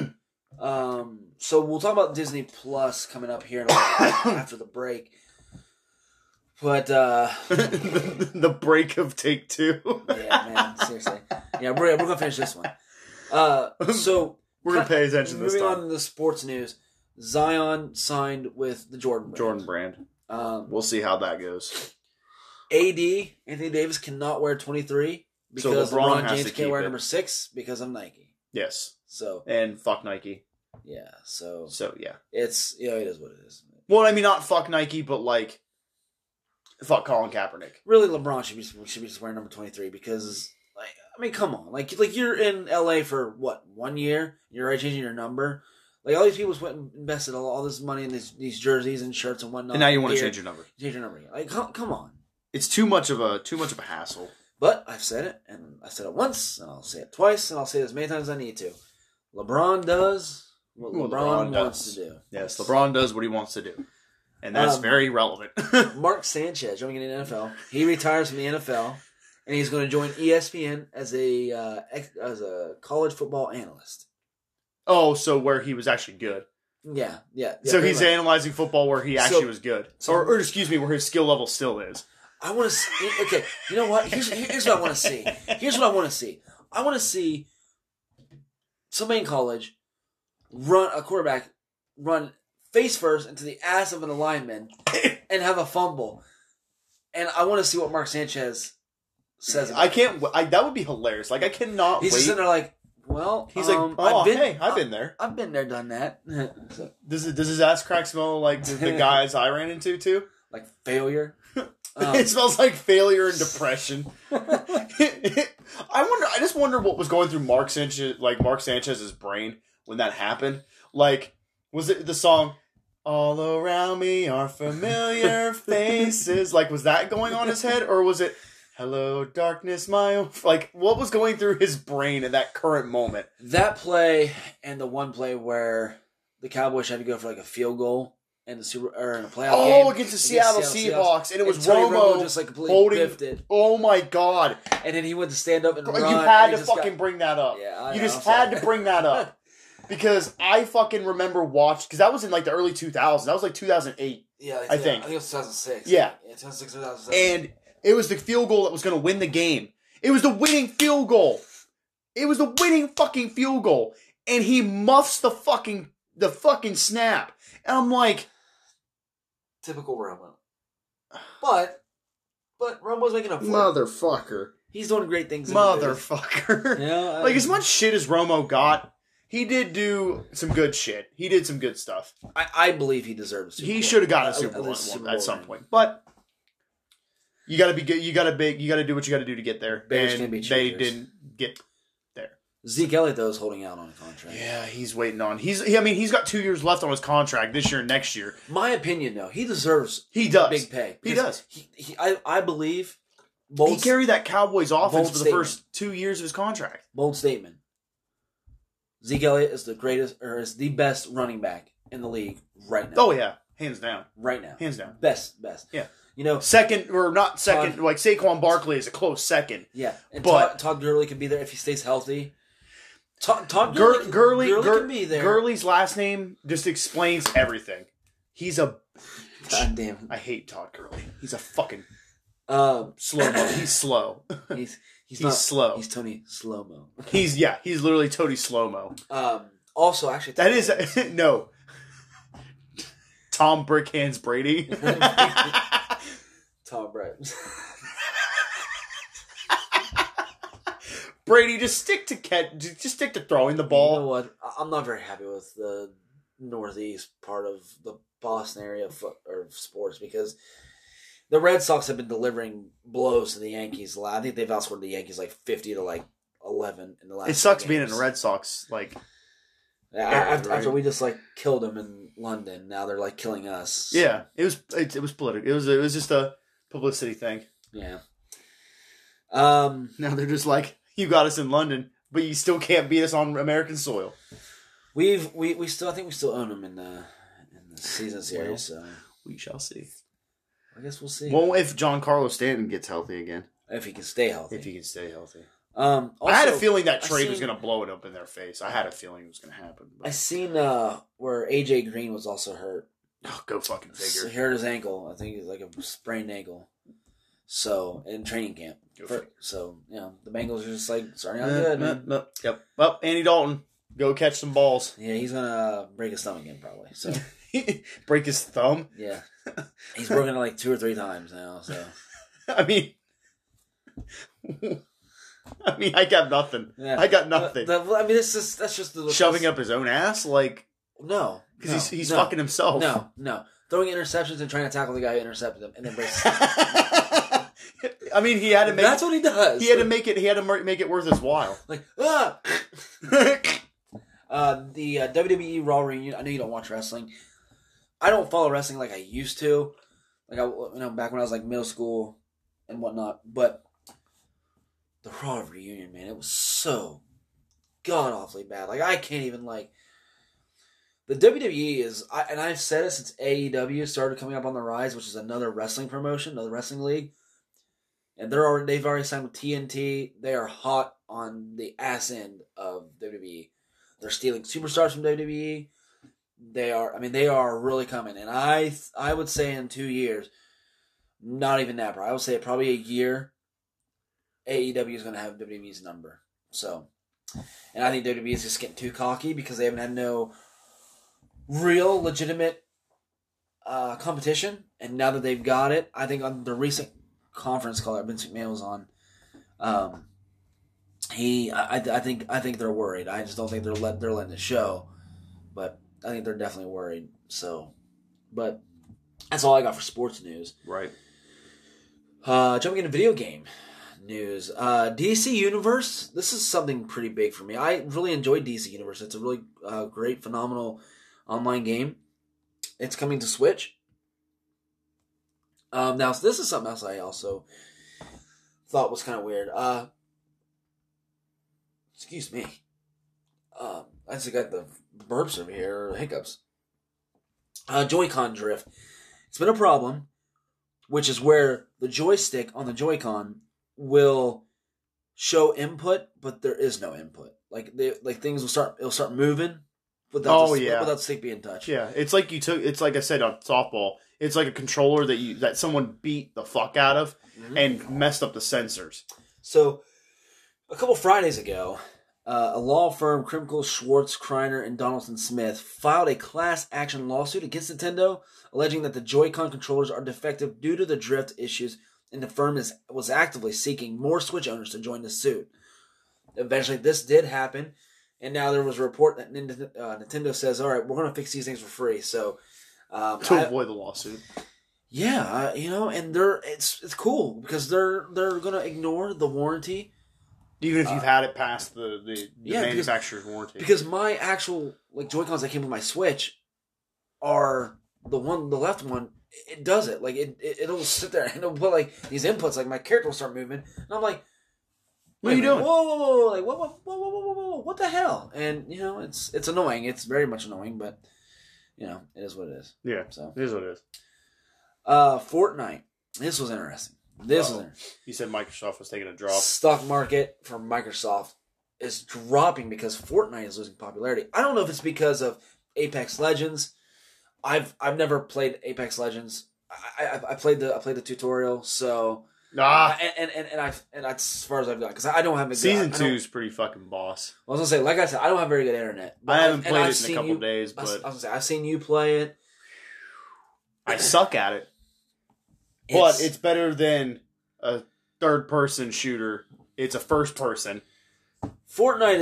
So we'll talk about Disney Plus coming up here after the break. But the break of take 2. Yeah, man, seriously. Yeah, we're gonna finish this one. So we're gonna pay attention this time. Moving on to the sports news, Zion signed with the Jordan brand. We'll see how that goes. Anthony Davis cannot wear 23 because so LeBron James can't wear number 6 because of Nike. Yes. So and fuck Nike. Yeah. So yeah, it's it is what it is. Well, I mean, not fuck Nike, but like fuck Colin Kaepernick. Really, LeBron should be just wearing number 23 because come on, like you're in LA for what 1 year, you're already changing your number. Like all these people went and invested all this money in these jerseys and shirts and whatnot. And now you want to change your number. Change your number. Like come on. It's too much of a hassle. But I've said it, and I said it once, and I'll say it twice, and I'll say it as many times as I need to. LeBron does what Well, LeBron LeBron wants does. to do. Yes, LeBron does what he wants to do. And that's very relevant. Mark Sanchez jumping into the NFL. He retires from the NFL, and he's going to join ESPN as a college football analyst. Oh, so where he was actually good. Yeah. So he's analyzing football where he actually was good. Or excuse me, where his skill level still is. I want to see... Okay, you know what? Here's what I want to see. Here's what I want to see. I want to see somebody in college a quarterback run face first into the ass of an lineman and have a fumble. And I want to see what Mark Sanchez says about that would be hilarious. Like, I cannot wait. He's sitting there like, well, he's like, I've been there. I've been there, done that. So, does his ass crack smell like the guys I ran into too? Like failure. It smells like failure and depression. I just wonder what was going through Mark Sanchez's brain when that happened. Like, was it the song "All Around Me Are Familiar Faces"? Like, was that going on his head, or was it "Hello, Darkness, my old..." Like, what was going through his brain in that current moment? That play and the one play where the Cowboys had to go for like a field goal in the in a playoff game against the Seattle Seahawks, and it was Tony Romo just like completely biffed it. Oh my god! And then he went to stand up and run. You had to fucking bring that up. Yeah, you just had to bring that up because I fucking remember because that was in like the early 2000s. That was like 2008. Yeah, I think it was 2006. Yeah, 2006, 2007. And it was the field goal that was going to win the game. It was the winning field goal. It was the winning fucking field goal, and he muffs the fucking snap, and I'm like. Typical Romo. But Romo's making up for it. Motherfucker. He's doing great things. Motherfucker. Yeah, like, as much shit as Romo got, he did do some good shit. He did some good stuff. I believe he deserves He should have gotten a Super Bowl at some point. But you gotta be good. You gotta do what you gotta do to get there. Bears and can be they cheaters. didn't get there. Zeke Elliott, though, is holding out on a contract. Yeah, he's waiting on. He's got 2 years left on his contract this year and next year. My opinion, though, he deserves He does. big pay. He does. I believe he carried that Cowboys offense for the statement. first 2 years of his contract. Bold statement. Zeke Elliott is is the best running back in the league right now. Oh yeah, hands down. Right now. Hands down. Best. Yeah. You know, second or not second, like Saquon Barkley is a close second. Yeah, and but Todd Gurley can be there if he stays healthy. Todd Gurley can be there. Gurley's last name just explains everything. He's a God damn. I hate Todd Gurley. He's a fucking slow-mo. He's slow. He's slow. He's Tony Slow-Mo. He's literally Tony Slow-Mo. Also, actually, that is no. Tom Brickhands Brady. Tom Brady. Brady, just stick to throwing the ball. You know what? I'm not very happy with the Northeast part of the Boston area of sports because the Red Sox have been delivering blows to the Yankees. I think they've outscored the Yankees like 50-11 in the last. It sucks games. being in the Red Sox. Like after we just like killed them in London, now they're like killing us. Yeah, it was political. It was just a publicity thing. Yeah. Now they're just like, you got us in London, but you still can't beat us on American soil. We still, I think we still own them in the season series. Well, so we shall see. I guess we'll see. Well, if Giancarlo Stanton gets healthy again, if he can stay healthy, Also, I had a feeling that trade was going to blow it up in their face. I had a feeling it was going to happen. But... I seen where AJ Green was also hurt. Oh, go fucking figure. So he hurt his ankle. I think it's like a sprained ankle. So in training camp. So the Bengals are just like starting out good. Man. Yep. Well, Andy Dalton, go catch some balls. Yeah, he's gonna break his thumb again probably. So break his thumb. Yeah, he's broken it like 2 or 3 times now. So I mean, I got nothing. Yeah. I got nothing. That's just the shoving up his own ass, like no, because he's fucking himself. No, throwing interceptions and trying to tackle the guy who intercepted him, and then breaks. I mean, he had to make. That's what he does. He had to make it. He had to make it worth his while. Like the WWE Raw reunion. I know you don't watch wrestling. I don't follow wrestling like I used to, like back when I was like middle school and whatnot. But the Raw reunion, man, it was so god awfully bad. Like I can't even like. The WWE is, and I've said it since AEW started coming up on the rise, which is another wrestling promotion, another wrestling league. And they've already signed with TNT. They are hot on the ass end of WWE. They're stealing superstars from WWE. They are really coming. And I would say in 2 years, not even that, bro. I would say probably a year, AEW is going to have WWE's number. So, and I think WWE is just getting too cocky because they haven't had no real legitimate competition. And now that they've got it, I think on the recent conference call that Vince McMahon was on, I think they're worried. I just don't think they're letting it show, but I think they're definitely worried. So, but that's all I got for sports news. Right. Jumping into video game news, DC Universe. This is something pretty big for me. I really enjoyed DC Universe. It's a really great, phenomenal online game. It's coming to Switch. Now, this is something else I also thought was kind of weird. Excuse me. I just got the burps over here, or hiccups. Joy-Con drift. It's been a problem, which is where the joystick on the Joy-Con will show input, but there is no input. Like things will start moving without the stick being touched. Yeah, it's like it's like I said on softball. It's like a controller that someone beat the fuck out of and messed up the sensors. So, a couple Fridays ago, a law firm, Krimkel, Schwartz, Kreiner, and Donaldson Smith, filed a class action lawsuit against Nintendo, alleging that the Joy-Con controllers are defective due to the drift issues, and the firm was actively seeking more Switch owners to join the suit. Eventually, this did happen, and now there was a report that Nintendo says, all right, we're going to fix these things for free. So, to avoid the lawsuit. Yeah, and it's cool because they're going to ignore the warranty. Even if you've had it past the manufacturer's warranty. Because my actual Joy-Cons that came with my Switch are the left one, it does it. Like it'll sit there and it'll put these inputs, like my character will start moving. And I'm like, what are you doing? Whoa, like whoa, what the hell? And it's annoying. It's very much annoying, but it is what it is. Yeah. So it is what it is. Fortnite. This was interesting. You said Microsoft was taking a drop. Stock market for Microsoft is dropping because Fortnite is losing popularity. I don't know if it's because of Apex Legends. I've never played Apex Legends. I played the tutorial, so and as far as I've got, because I don't have Season 2 is pretty fucking boss. I was gonna say, like I said, I don't have very good internet. I haven't played it in a couple days, but I was gonna say I've seen you play it. I suck at it. But it's better than a third-person shooter. It's a first-person. Fortnite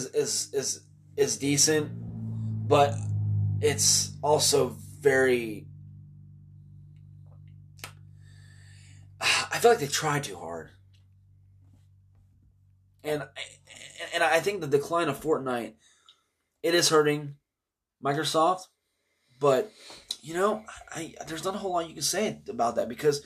is decent, but it's also very. I feel like they try too hard, and I think the decline of Fortnite, it is hurting Microsoft, but. There's not a whole lot you can say about that because,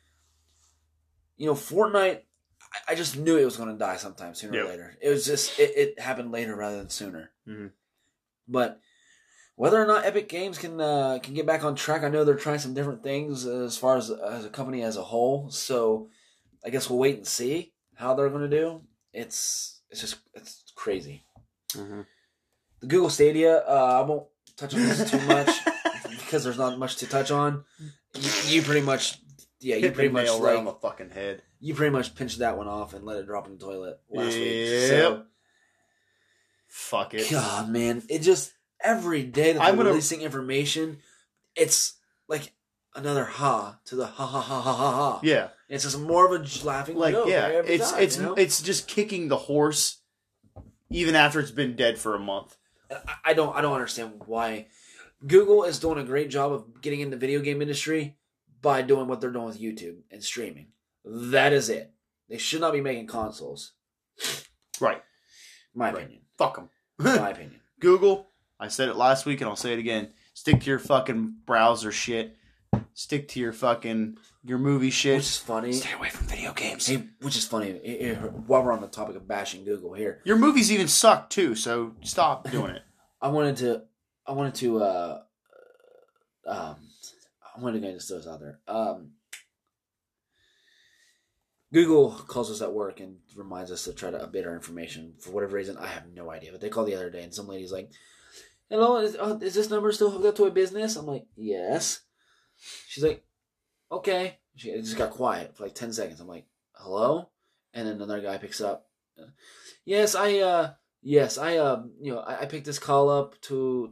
Fortnite, I just knew it was going to die sometime sooner or later. It was just, it happened later rather than sooner. Mm-hmm. But whether or not Epic Games can get back on track, I know they're trying some different things as far as a company as a whole. So I guess we'll wait and see how they're going to do. It's crazy. Mm-hmm. The Google Stadia, I won't touch on this too much. Because there's not much to touch on, you pretty much, right on the fucking head. You pretty much pinched that one off and let it drop in the toilet last week. So, fuck it. God, man, it just every day that they're releasing information, it's like another to the ha. Yeah, it's just more of a laughing joke. Yeah, it's just kicking the horse, even after it's been dead for a month. I don't understand why. Google is doing a great job of getting in the video game industry by doing what they're doing with YouTube and streaming. That is it. They should not be making consoles. Right. My opinion. Fuck them. My opinion. Google, I said it last week and I'll say it again. Stick to your fucking browser shit. Stick to your movie shit. Which is funny. Stay away from video games. Hey, which is funny. While we're on the topic of bashing Google here. Your movies even suck too, so stop doing it. I wanted to I wanted to I'm going to just throw this out there. Google calls us at work and reminds us to try to update our information. For whatever reason, I have no idea. But they called the other day and some lady's like, hello, is this number still hooked up to a business? I'm like, yes. She's like, okay. She just got quiet for like 10 seconds. I'm like, hello? And then another guy picks up. Yes, I picked this call up to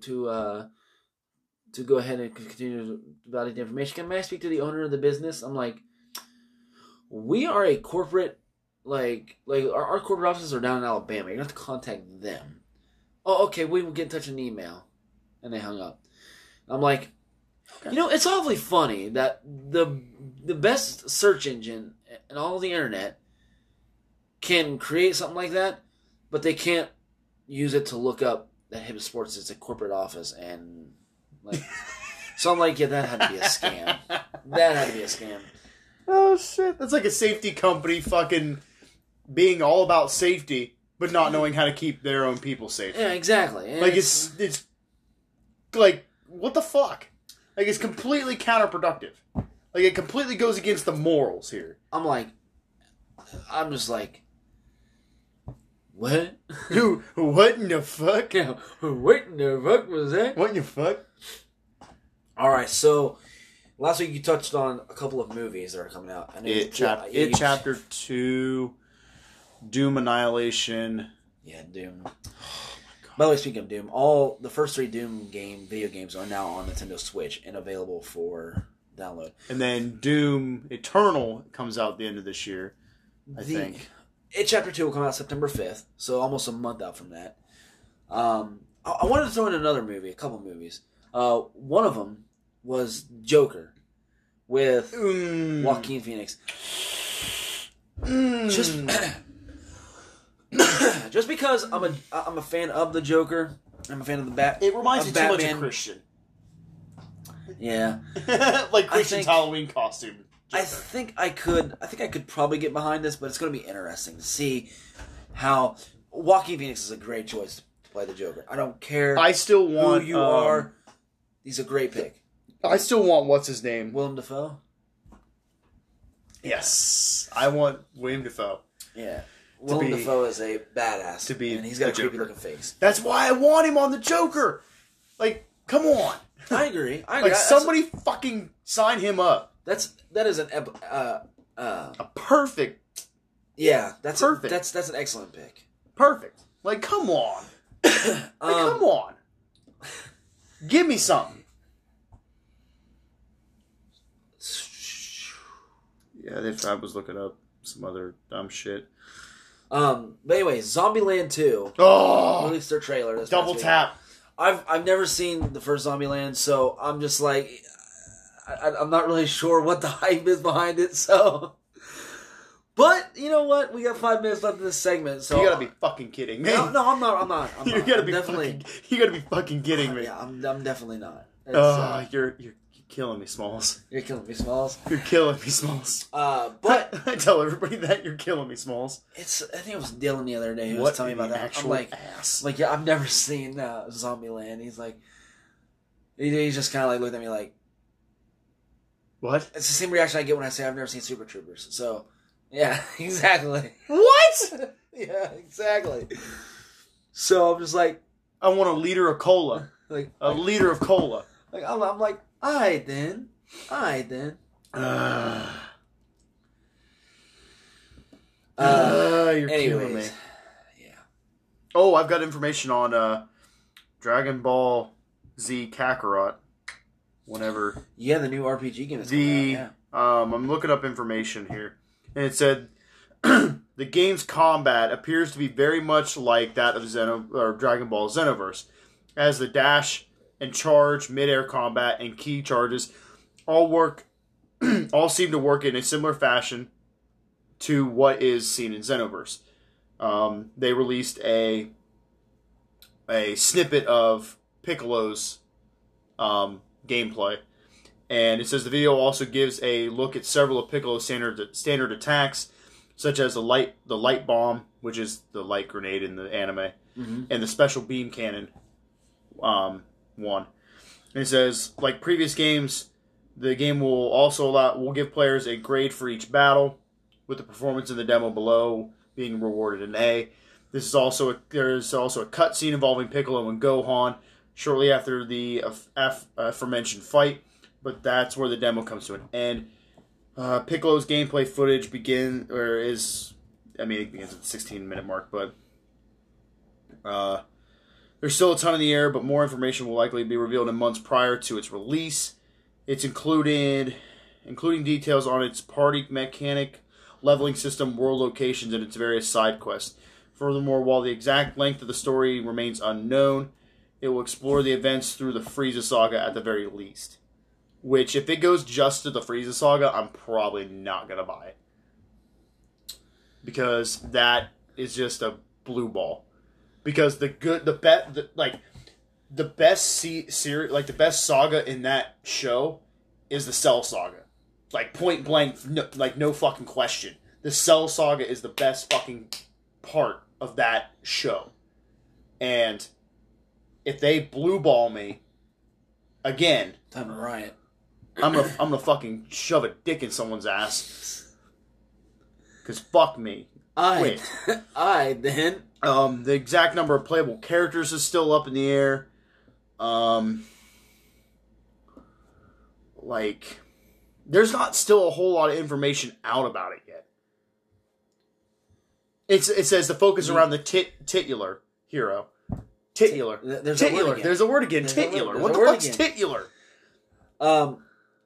go ahead and continue to validate the information. May I speak to the owner of the business? I'm like, we are a corporate, like our corporate offices are down in Alabama. You're going to have to contact them. Oh, okay, we will get in touch in an email. And they hung up. I'm like, okay. It's awfully funny that the best search engine in all of the internet can create something like that, but they can't use it to look up that Hibbett Sports is a corporate office. And like, so I'm like, yeah, that had to be a scam. That had to be a scam. Oh, shit. That's like a safety company fucking being all about safety, but not knowing how to keep their own people safe. Yeah, exactly. And like, it's like, what the fuck? Like, it's completely counterproductive. Like, it completely goes against the morals here. I'm just like, what? What in the fuck? Yeah, what in the fuck was that? What in the fuck? Alright, so last week you touched on a couple of movies that are coming out. Chapter 2, Doom Annihilation. Yeah, Doom. By the way, speaking of Doom, all the first 3 Doom video games are now on Nintendo Switch and available for download. And then Doom Eternal comes out at the end of this year, I think. Chapter 2 will come out September 5th, so almost a month out from that. I wanted to throw in another movie, a couple movies. One of them was Joker with Joaquin Phoenix. Just because I'm a fan of the Joker, I'm a fan of the Bat. It reminds me too much of Christian. Yeah, like Christian's Halloween costume. Joker. I think I could probably get behind this, but it's going to be interesting to see how Joaquin Phoenix is a great choice to play the Joker. I don't care. I still want who you are. He's a great pick. I still want what's his name? Willem Dafoe. Yes, I want William Dafoe. Yeah, Willem Dafoe is a badass. And he's got a creepy looking face. That's why I want him on the Joker. Like, come on. I agree. Like, somebody fucking sign him up. That is a perfect. Yeah, that's perfect. That's an excellent pick. Perfect. Like, come on. Come on. Give me something. Yeah, I was looking up some other dumb shit. But anyway, Zombieland 2 released their trailer. This double tap. I've never seen the first Zombieland, so I'm just like, I'm not really sure what the hype is behind it. So, but you know what? We got 5 minutes left in this segment, so you gotta be fucking kidding me. No, I'm not. You gotta be fucking kidding me. Yeah, I'm definitely not. You're killing me, Smalls. You're killing me, Smalls. You're killing me, Smalls. But I tell everybody that you're killing me, Smalls. I think it was Dylan the other day who was telling me about that. I'm like, yeah, I've never seen Zombieland. He's like, he's just kind of like looked at me like, what? It's the same reaction I get when I say I've never seen Super Troopers. So, yeah, exactly. What? Yeah, exactly. So I'm just like, I want a liter of cola. Like a liter of cola. Like I'm like, all right then. You're killing me. Yeah. Oh, I've got information on Dragon Ball Z Kakarot. Whenever the new RPG game is coming out, yeah. I'm looking up information here, and it said the game's combat appears to be very much like that of Dragon Ball Xenoverse, as the dash and charge, mid-air combat, and key charges all seem to work in a similar fashion to what is seen in Xenoverse. They released a snippet of Piccolo's gameplay, and it says the video also gives a look at several of Piccolo's standard attacks, such as the light bomb, which is the light grenade in the anime, and the special beam cannon, 1. And it says, like previous games, the game will give players a grade for each battle, with the performance in the demo below being rewarded an A. There's also a cutscene involving Piccolo and Gohan shortly after the aforementioned fight, but that's where the demo comes to an end. Piccolo's gameplay footage it begins at the 16-minute mark, but there's still a ton in the air, but more information will likely be revealed in months prior to its release. It's including details on its party mechanic, leveling system, world locations, and its various side quests. Furthermore, while the exact length of the story remains unknown, it will explore the events through the Frieza saga at the very least. Which, if it goes just to the Frieza saga, I'm probably not going to buy it. Because that is just a blue ball. Because the best saga in that show is the Cell saga. Like, point blank, no fucking question. The Cell saga is the best fucking part of that show. And if they blue ball me again, time to riot. I'm gonna fucking shove a dick in someone's ass. Cause fuck me. The exact number of playable characters is still up in the air. There's not still a whole lot of information out about it yet. It says the focus around the titular hero. Titular. There's titular. There's a word again. Titular. What the fuck's titular? To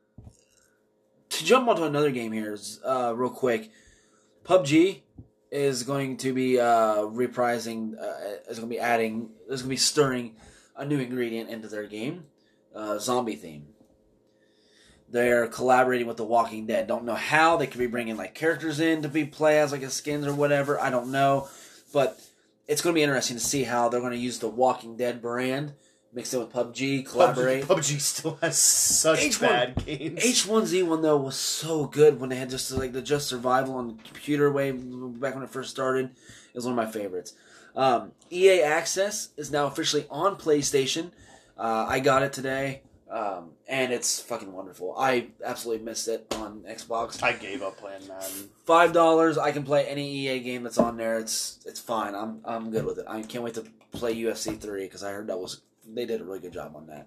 jump onto another game here, real quick. PUBG is going to be reprising. Is going to be stirring a new ingredient into their game, zombie theme. They're collaborating with The Walking Dead. Don't know how. They could be bringing characters in to be play as as skins or whatever. I don't know, but it's going to be interesting to see how they're going to use the Walking Dead brand, mix it with PUBG, collaborate. PUBG still has such bad games. H1Z1 though was so good when they had just the Just Survival on the computer way back when it first started. It was one of my favorites. EA Access is now officially on PlayStation. I got it today. And it's fucking wonderful. I absolutely missed it on Xbox. I gave up playing Madden. $5. I can play any EA game that's on there. It's fine. I'm good with it. I can't wait to play UFC 3 because I heard they did a really good job on that.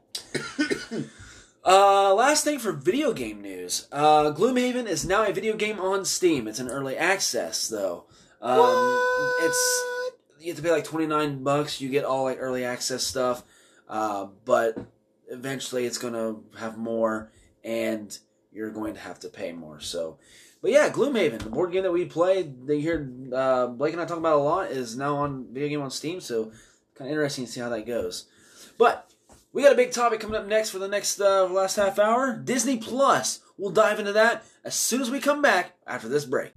Last thing for video game news. Gloomhaven is now a video game on Steam. It's in early access though. You have to pay $29. You get all early access stuff. But eventually it's going to have more, and you're going to have to pay more. But yeah, Gloomhaven, the board game that we played, that you hear Blake and I talk about a lot, is now on video game on Steam, so kind of interesting to see how that goes. But we got a big topic coming up next for the last half hour, Disney Plus. We'll dive into that as soon as we come back after this break.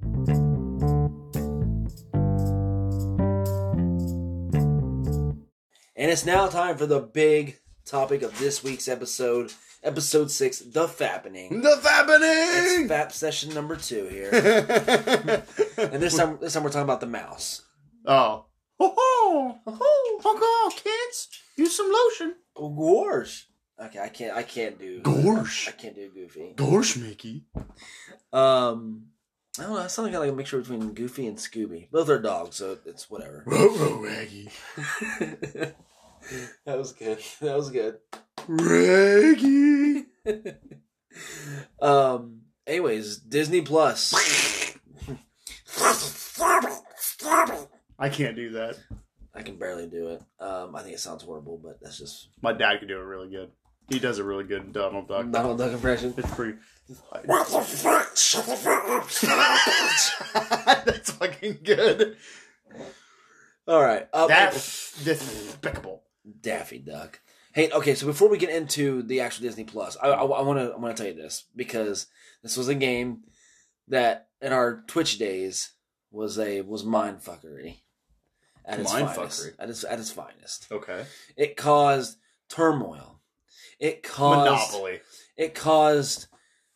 And it's now time for the big topic of this week's episode 6, The Fappening. The Fappening! It's Fap session number 2 here. And this time we're talking about the mouse. Oh. Ho-ho! Ho-ho, kids! Use some lotion. Oh, gosh. Okay, I can't do... Gosh. I can't do Goofy. Gosh, Mickey. I don't know, it sounds like a mixture between Goofy and Scooby. Both are dogs, so it's whatever. Row, Raggy. That was good. Raggy. Anyways, Disney Plus. I can't do that. I can barely do it. I think it sounds horrible, but that's just... My dad can do it really good. He does a really good Donald Duck. Donald Duck impression. It's pretty... What the fuck? Shut the fuck up. Shut up. That's fucking good. Alright. That's despicable. Daffy Duck. Hey, okay, so before we get into the actual Disney Plus, I want to tell you this, because this was a game that in our Twitch days was mindfuckery at its finest. At its finest. Okay. It caused turmoil. It caused Monopoly. It caused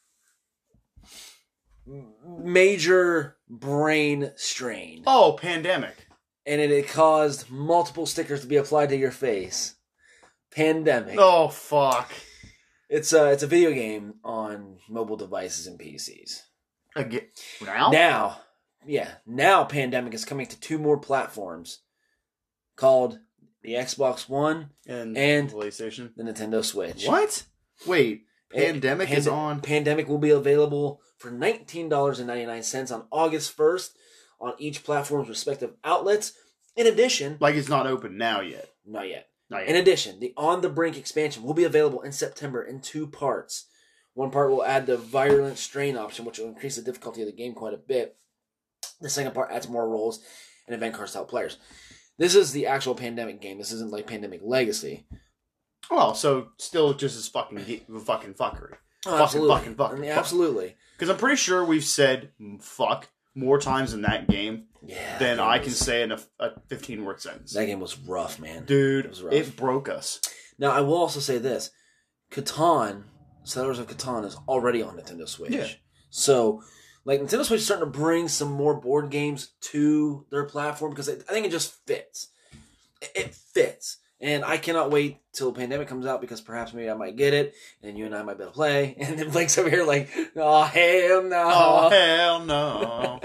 major brain strain. Oh, pandemic. And it caused multiple stickers to be applied to your face Pandemic. Oh, fuck. It's a video game on mobile devices and PCs. Again. Now? Now Pandemic is coming to 2 more platforms called the Xbox One and PlayStation. the Nintendo Switch. What? Wait, Pandemic is on? Pandemic will be available for $19.99 on August 1st on each platform's respective outlets. In addition... Like it's not open now yet. Not yet. Not yet. In addition, the On the Brink expansion will be available in September in 2 parts. One part will add the Virulent Strain option, which will increase the difficulty of the game quite a bit. The second part adds more roles and event cards to help players. This is the actual Pandemic game. This isn't like Pandemic Legacy. Oh, so still just as fucking fuckery. Oh, absolutely. Absolutely. Because I'm pretty sure we've said fuck more times in that game than I can say in a 15-word sentence. That game was rough, man. Dude, it broke us. Now, I will also say this. Catan, Settlers of Catan, is already on Nintendo Switch. Yeah. So, like, Nintendo Switch is starting to bring some more board games to their platform because I think it just fits. It fits. And I cannot wait till Pandemic comes out because perhaps maybe I might get it and you and I might be able to play. And then Blake's over here like, oh, hell no. Oh, hell no.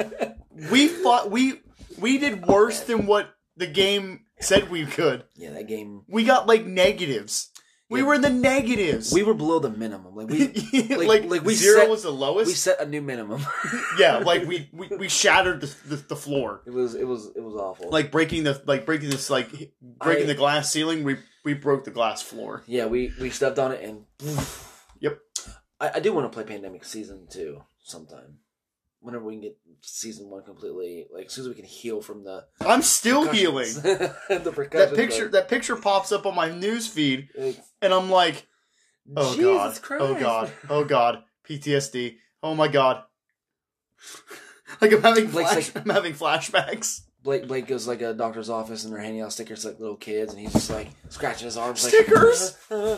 We did worse than what the game said we could. Yeah, that game. We got like negatives. We were in the negatives. We were below the minimum. Like we, we 0 was the lowest. We set a new minimum. Yeah, like we shattered the floor. It was awful. Like breaking the glass ceiling. We broke the glass floor. Yeah, we stepped on it and. Yep. I do want to play Pandemic Season 2 sometime. Whenever we can get Season 1 completely, like as soon as we can heal from the. I'm still healing. The that picture pops up on my news feed, and I'm like, oh Jesus god, Christ. oh god, PTSD. Oh my god. Like I'm having flashbacks. Blake goes like a doctor's office and they're handing out stickers to like little kids, and he's just like scratching his arms. Stickers.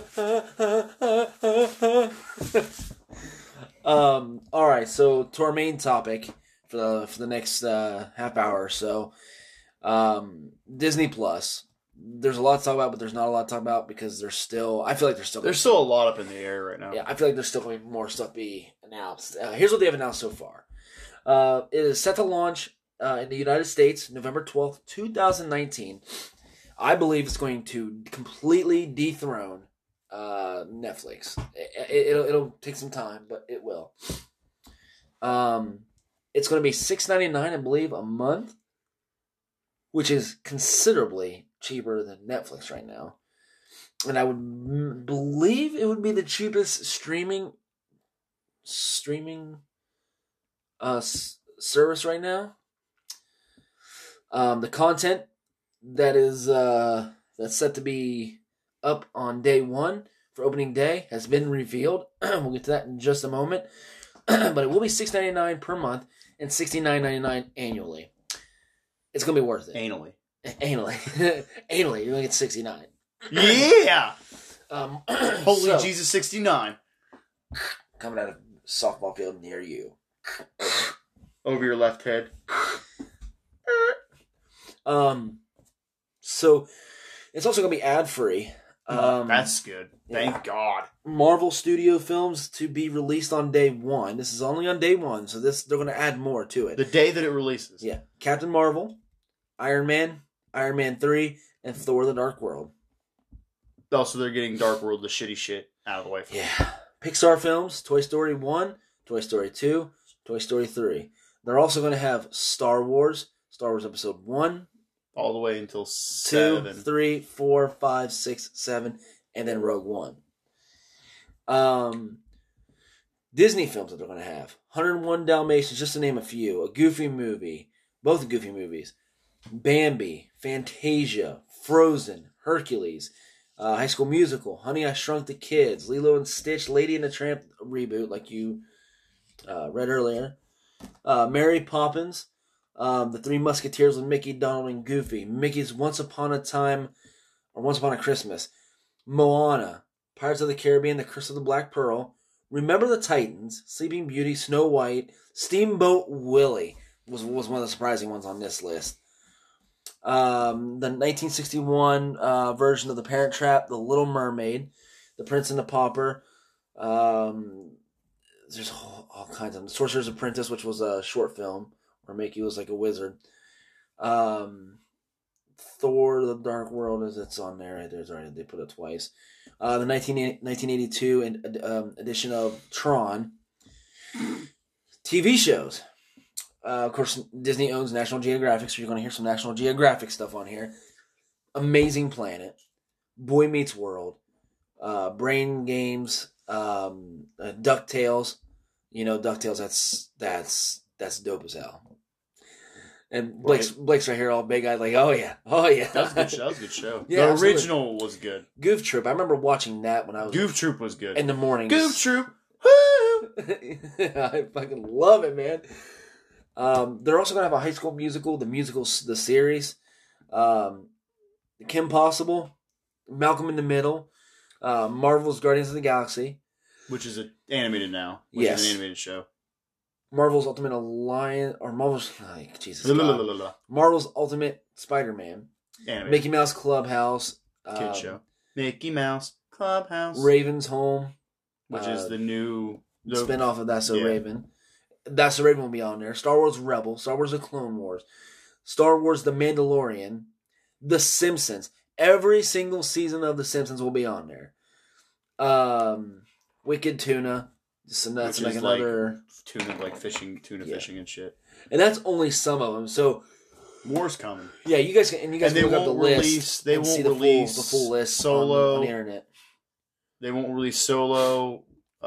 All right. So to our main topic for the next half hour or so, Disney Plus. There's a lot to talk about, but there's not a lot to talk about because I feel like there's still a lot up in the air right now. Yeah, I feel like there's still going to be more stuff be announced. Here's what they have announced so far. It is set to launch in the United States November 12th, 2019. I believe it's going to completely dethrone Netflix. It'll take some time, but it will. It's going to be $6.99, I believe, a month, which is considerably cheaper than Netflix right now. And I would believe it would be the cheapest streaming service right now. The content that's set to be up on day 1 for opening day has been revealed. We'll get to that in just a moment. But it will be $6.99 per month and $69.99 annually. It's gonna be worth it. Anally, you're gonna get $69. Yeah. Holy Jesus, $69 coming out of softball field near you. Over your left head. So it's also gonna be ad free. That's good. Thank God. Marvel Studio films to be released on day 1. This is only on day 1, so they're gonna add more to it. The day that it releases. Yeah, Captain Marvel, Iron Man, Iron Man 3, and Thor: The Dark World. Also, they're getting Dark World, the shitty shit, out of the way. Yeah. Pixar films, Toy Story 1, Toy Story 2, Toy Story 3. They're also going to have Star Wars Episode 1. All the way until 7. 2, 3, 4, 5, 6, 7, and then Rogue One. Disney films that they're going to have. 101 Dalmatians, just to name a few. A Goofy movie. Both Goofy movies. Bambi, Fantasia, Frozen, Hercules, High School Musical, Honey, I Shrunk the Kids, Lilo and Stitch, Lady and the Tramp reboot, like you read earlier, Mary Poppins, The Three Musketeers with Mickey, Donald, and Goofy, Mickey's Once Upon a Christmas, Moana, Pirates of the Caribbean, The Curse of the Black Pearl, Remember the Titans, Sleeping Beauty, Snow White, Steamboat Willie was one of the surprising ones on this list. The 1961 version of The Parent Trap, The Little Mermaid, The Prince and the Pauper. There's all kinds of them. Sorcerer's Apprentice, which was a short film where Mickey was like a wizard. Thor: The Dark World, it's on there. There's already, they put it twice. The 1982 edition of Tron. TV shows. Of course, Disney owns National Geographic, so you're going to hear some National Geographic stuff on here. Amazing Planet, Boy Meets World, Brain Games, DuckTales. You know, DuckTales, that's dope as hell. And Blake's right here all big-eyed like, oh yeah. That was a good show. Yeah, the original was good. Goof Troop. I remember watching that when I was... Goof Troop was good. In the morning. Goof Troop. Woo! I fucking love it, man. They're also going to have a High School Musical, the series. Kim Possible, Malcolm in the Middle, Marvel's Guardians of the Galaxy. Which is animated now. Which is an animated show. Marvel's Ultimate Alliance, or Marvel's... Oh, Jesus God. Marvel's Ultimate Spider-Man. Animated. Mickey Mouse Clubhouse. Kid show. Mickey Mouse Clubhouse. Raven's Home. Which is the new... spin-off of That's So Raven. That's So Raven will be on there. Star Wars Rebel. Star Wars The Clone Wars. Star Wars The Mandalorian. The Simpsons. Every single season of The Simpsons will be on there. Wicked Tuna. So that's like another... tuna fishing and shit. And that's only some of them. So... More's coming. Yeah, you guys can look up the list. They won't release the full list Solo on the internet. They won't release Solo,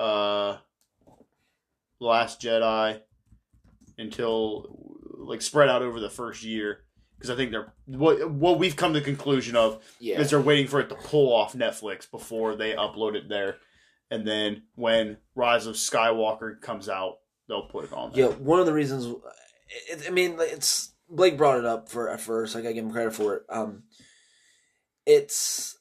Last Jedi until spread out over the first year, because I think they're what we've come to the conclusion of is they're waiting for it to pull off Netflix before they upload it there, and then when Rise of Skywalker comes out, they'll put it on there. Yeah, one of the reasons. It's Blake brought it up at first. I gotta give him credit for it. It's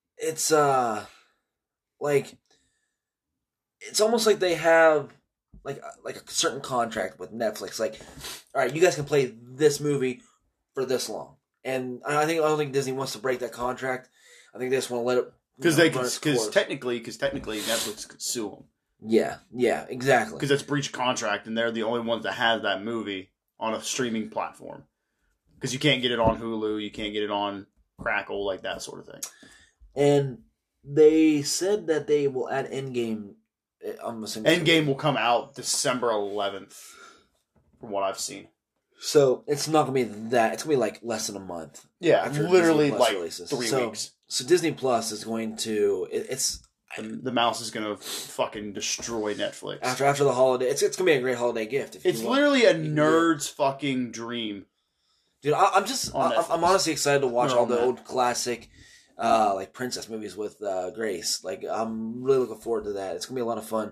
almost like they have like a certain contract with Netflix. Like, all right, you guys can play this movie for this long, and I don't think Disney wants to break that contract. I think they just want to let it because technically Netflix could sue them. Yeah, exactly. Because it's breach of contract, and they're the only ones that have that movie on a streaming platform. Because you can't get it on Hulu, you can't get it on Crackle, like that sort of thing. And they said that they will add Endgame. I'm assuming Endgame will come out December 11th, from what I've seen. So it's not gonna be that. It's gonna be like less than a month. Yeah, literally like releases. 3 weeks. So Disney Plus is going to. It's the mouse is gonna fucking destroy Netflix after the holiday. It's gonna be a great holiday gift. It's literally a nerd's fucking dream. Dude, I'm honestly excited to watch all the old classic, princess movies with Grace. Like, I'm really looking forward to that. It's gonna be a lot of fun.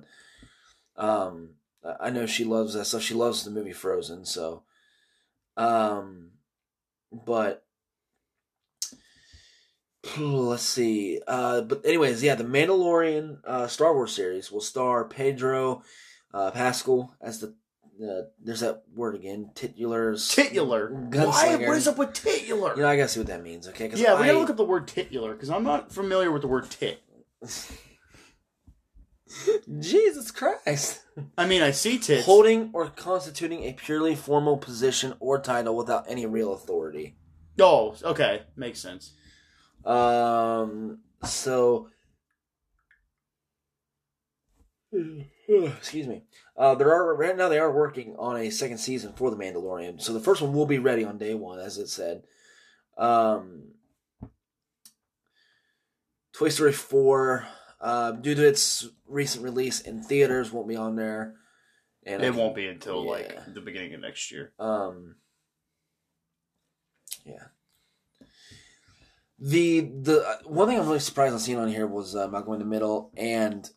I know she loves that stuff. She loves the movie Frozen. So, but let's see. But anyways, yeah, the Mandalorian Star Wars series will star Pedro Pascal as the. There's that word again. Titular. Gunslinger. What is up with titular? I gotta see what that means. Okay. Yeah, we gotta look up the word titular because I'm not familiar with the word tit. Jesus Christ. I mean, I see tits. Holding or constituting a purely formal position or title without any real authority. Oh, okay, makes sense. So. Excuse me. Right now they are working on a second season for The Mandalorian. So the first one will be ready on day one, as it said. Toy Story 4, due to its recent release in theaters, won't be on there. And it won't be until the beginning of next year. Yeah. The one thing I'm really surprised on seeing on here was Malcolm in the Middle and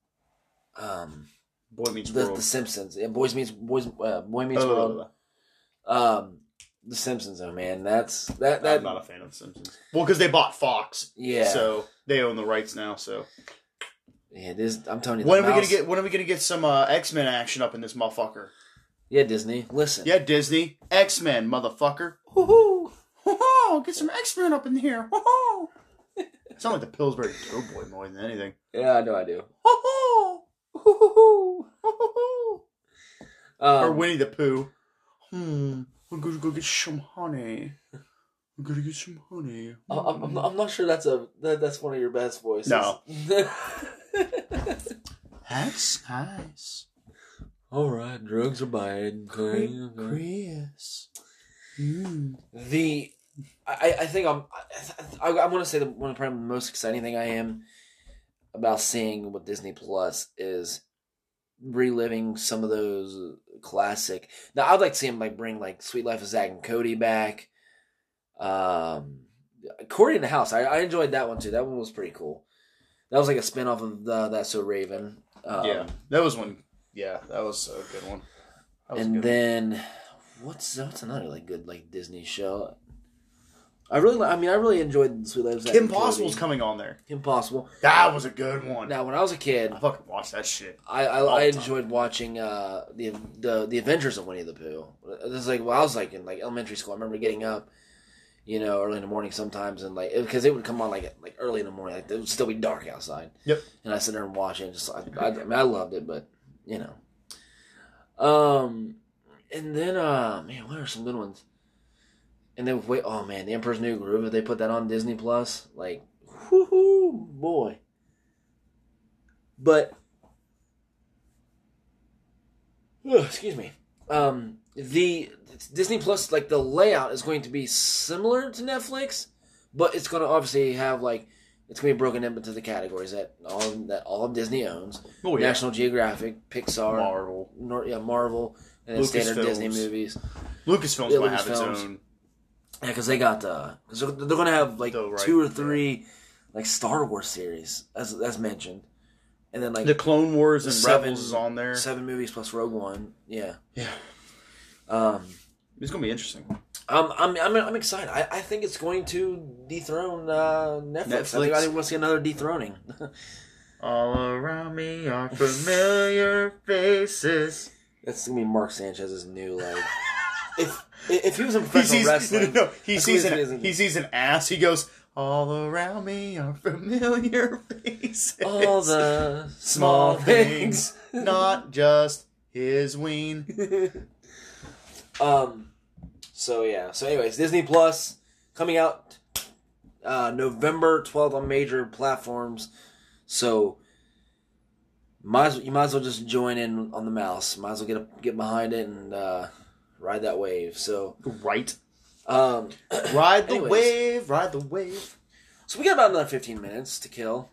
Boy Meets World. The Simpsons. Yeah, Boy Meets World. The Simpsons, though, man. I'm not a fan of The Simpsons. Well, because they bought Fox. Yeah. So they own the rights now. So. Yeah, it is. I'm telling you. When are we gonna get some X-Men action up in this motherfucker? Yeah, Disney. Listen. Yeah, Disney. X-Men, motherfucker. Woohoo! ho, get some X-Men up in here. Ho ho. Sound like the Pillsbury Doughboy more than anything. Yeah, I know I do. Ho ho. Ho ho. Or Winnie the Pooh. I'm gonna go get some honey. I'm gonna get some honey. I'm not sure that's one of your best voices. No. That's nice. All right, drugs are bad. Chris. I think I want to say one of the probably most exciting thing I am about seeing with Disney Plus is reliving some of those classic. Now I'd like to see him bring Sweet Life of Zack and Cody back. Corey in the House. I enjoyed that one too. That one was pretty cool. That was like a spinoff of That's So Raven. Yeah, that was one. Yeah, that was a good one. And then what's another good Disney show? I really enjoyed Sweet Life of Zack Kim and Cody. Possible's coming on there. Kim Possible. That was a good one. Now, when I was a kid, I fucking watched that shit. I enjoyed watching the Adventures of Winnie the Pooh. This is I was in elementary school. I remember getting up, early in the morning sometimes, and because it would come on early in the morning, it would still be dark outside. Yep. And I sit there and watch it. I loved it, but and then what are some good ones? And then The Emperor's New Groove. If they put that on Disney Plus, whoo boy. But excuse me. The Disney Plus, the layout is going to be similar to Netflix, but it's going to obviously have it's going to be broken into the categories that all of Disney owns. Oh, yeah. National Geographic, Pixar, Marvel, and then standard Disney movies. Lucasfilm's might have its own. Yeah, because they got because they're going to have 2 or 3 Star Wars series as mentioned, and then the Clone Wars and Rebels is on there. 7 movies plus Rogue One. Yeah. Yeah. It's going to be interesting. I'm excited. I think it's going to dethrone Netflix. I think we'll see another dethroning. All around me are familiar faces. That's gonna be Mark Sanchez's new If he was in professional wrestling, he sees an ass. He goes, all around me are familiar faces. All the small things, not just his ween. So anyways, Disney Plus coming out November 12th on major platforms. So you might as well just join in on the mouse. Might as well get behind it and ride that wave. So right. Ride the wave, ride the wave. So we got about another 15 minutes to kill.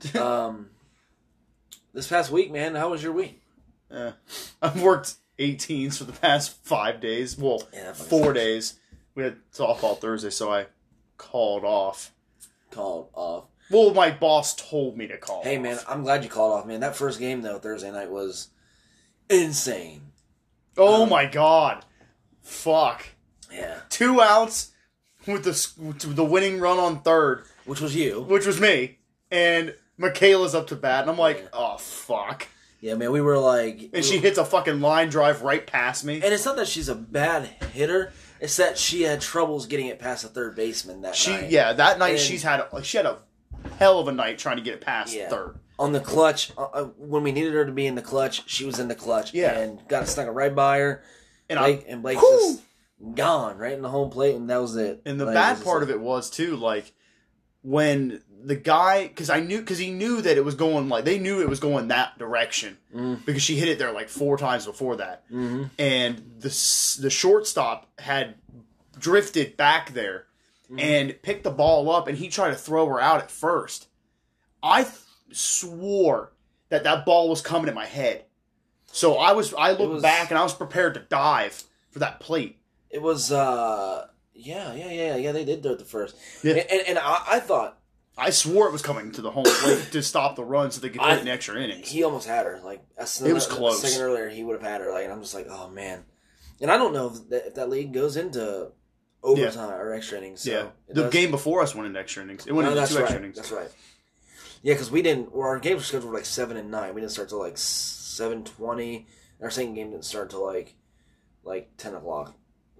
This past week, man, how was your week? I've worked 18s for the past 5 days. Well, 4 days. We had softball Thursday, so I called off. Well, my boss told me to call off. Hey, man, I'm glad you called off, man. That first game, though, Thursday night was insane. Oh, my God. Fuck. Yeah. 2 outs with the winning run on third. Which was you. Which was me. And Michaela's up to bat, and I'm like, oh, fuck. Yeah, man, we were like... And she hits a fucking line drive right past me. And it's not that she's a bad hitter. It's that she had troubles getting it past the third baseman that night. Yeah, that night she had a hell of a night trying to get it past third. On the clutch, when we needed her to be in the clutch, she was in the clutch. Yeah. And got it stuck right by her. And Blake's just gone right in the home plate, and that was it. And the bad part of it was, too, when the guy, because he knew that it was going, they knew it was going that direction. Because she hit it there 4 times before that. Mm-hmm. And the shortstop had drifted back there and picked the ball up, and he tried to throw her out at first. I swore that ball was coming at my head. So I looked back, and I was prepared to dive for that plate. It was, yeah, they did do it the first. Yeah. And I thought... I swore it was coming to the home plate to stop the run so they could put in extra innings. He almost had her. It was close. A second earlier, he would have had her. And I'm just like, oh, man. And I don't know if that league goes into overtime or extra innings. So the game before us went into extra innings. It went into 2 extra innings. That's right. Yeah, because our games were scheduled 7 and 9. We didn't start till 7:20. Our second game didn't start till 10 o'clock.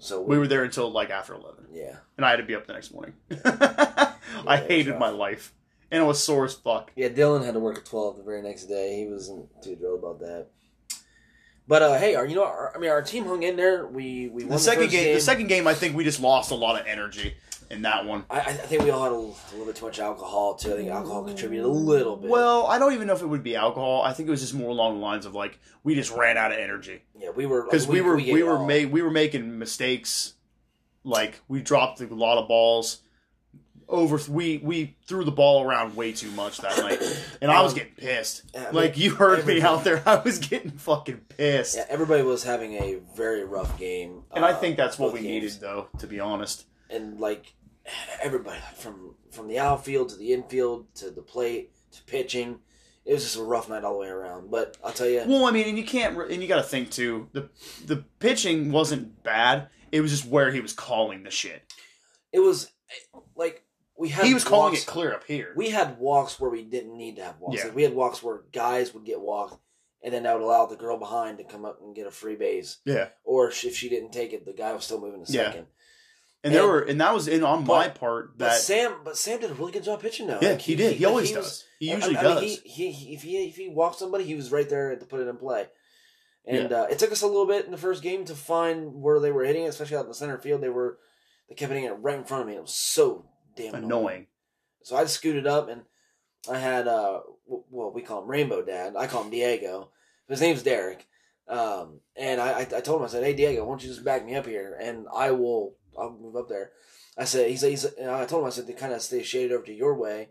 So we were there until like after 11. Yeah. And I had to be up the next morning. I hated my life. And it was sore as fuck. Yeah, Dylan had to work at 12 the very next day. He wasn't too thrilled about that. But hey, our team hung in there. We won the second game. The second game, I think we just lost a lot of energy in that one. I think we all had a little bit too much alcohol too. I think alcohol contributed a little bit. Well, I don't even know if it would be alcohol. I think it was just more along the lines of like we just ran out of energy. Yeah, we were because we were making mistakes. Like we dropped a lot of balls. We threw the ball around way too much that night, and I was getting pissed. Like you heard me out there, I was getting fucking pissed. Yeah, everybody was having a very rough game, and I think that's what we needed, though, to be honest. And like everybody, from the outfield to the infield to the plate to pitching, it was just a rough night all the way around. But I'll tell you, well, I mean, and you got to think too. The pitching wasn't bad. It was just where he was calling the shit. It was like. He was calling it clear up here. We had walks where we didn't need to have walks. Yeah. Like we had walks where guys would get walked, and then that would allow the girl behind to come up and get a free base. Yeah. Or if she didn't take it, the guy was still moving to second. And that was on my part that But Sam did a really good job pitching now. Yeah, like he did. He always does. He usually does. If he walked somebody, he was right there to put it in play. And it took us a little bit in the first game to find where they were hitting it, especially out in the center field. They kept hitting it right in front of me. It was so damn annoying. So I just scooted up, and I had we call him Rainbow Dad. I call him Diego. His name's Derek. And I told him, I said, "Hey Diego, why don't you just back me up here, and I'll move up there." I said, I told him, I said, to kind of stay shaded over to your way,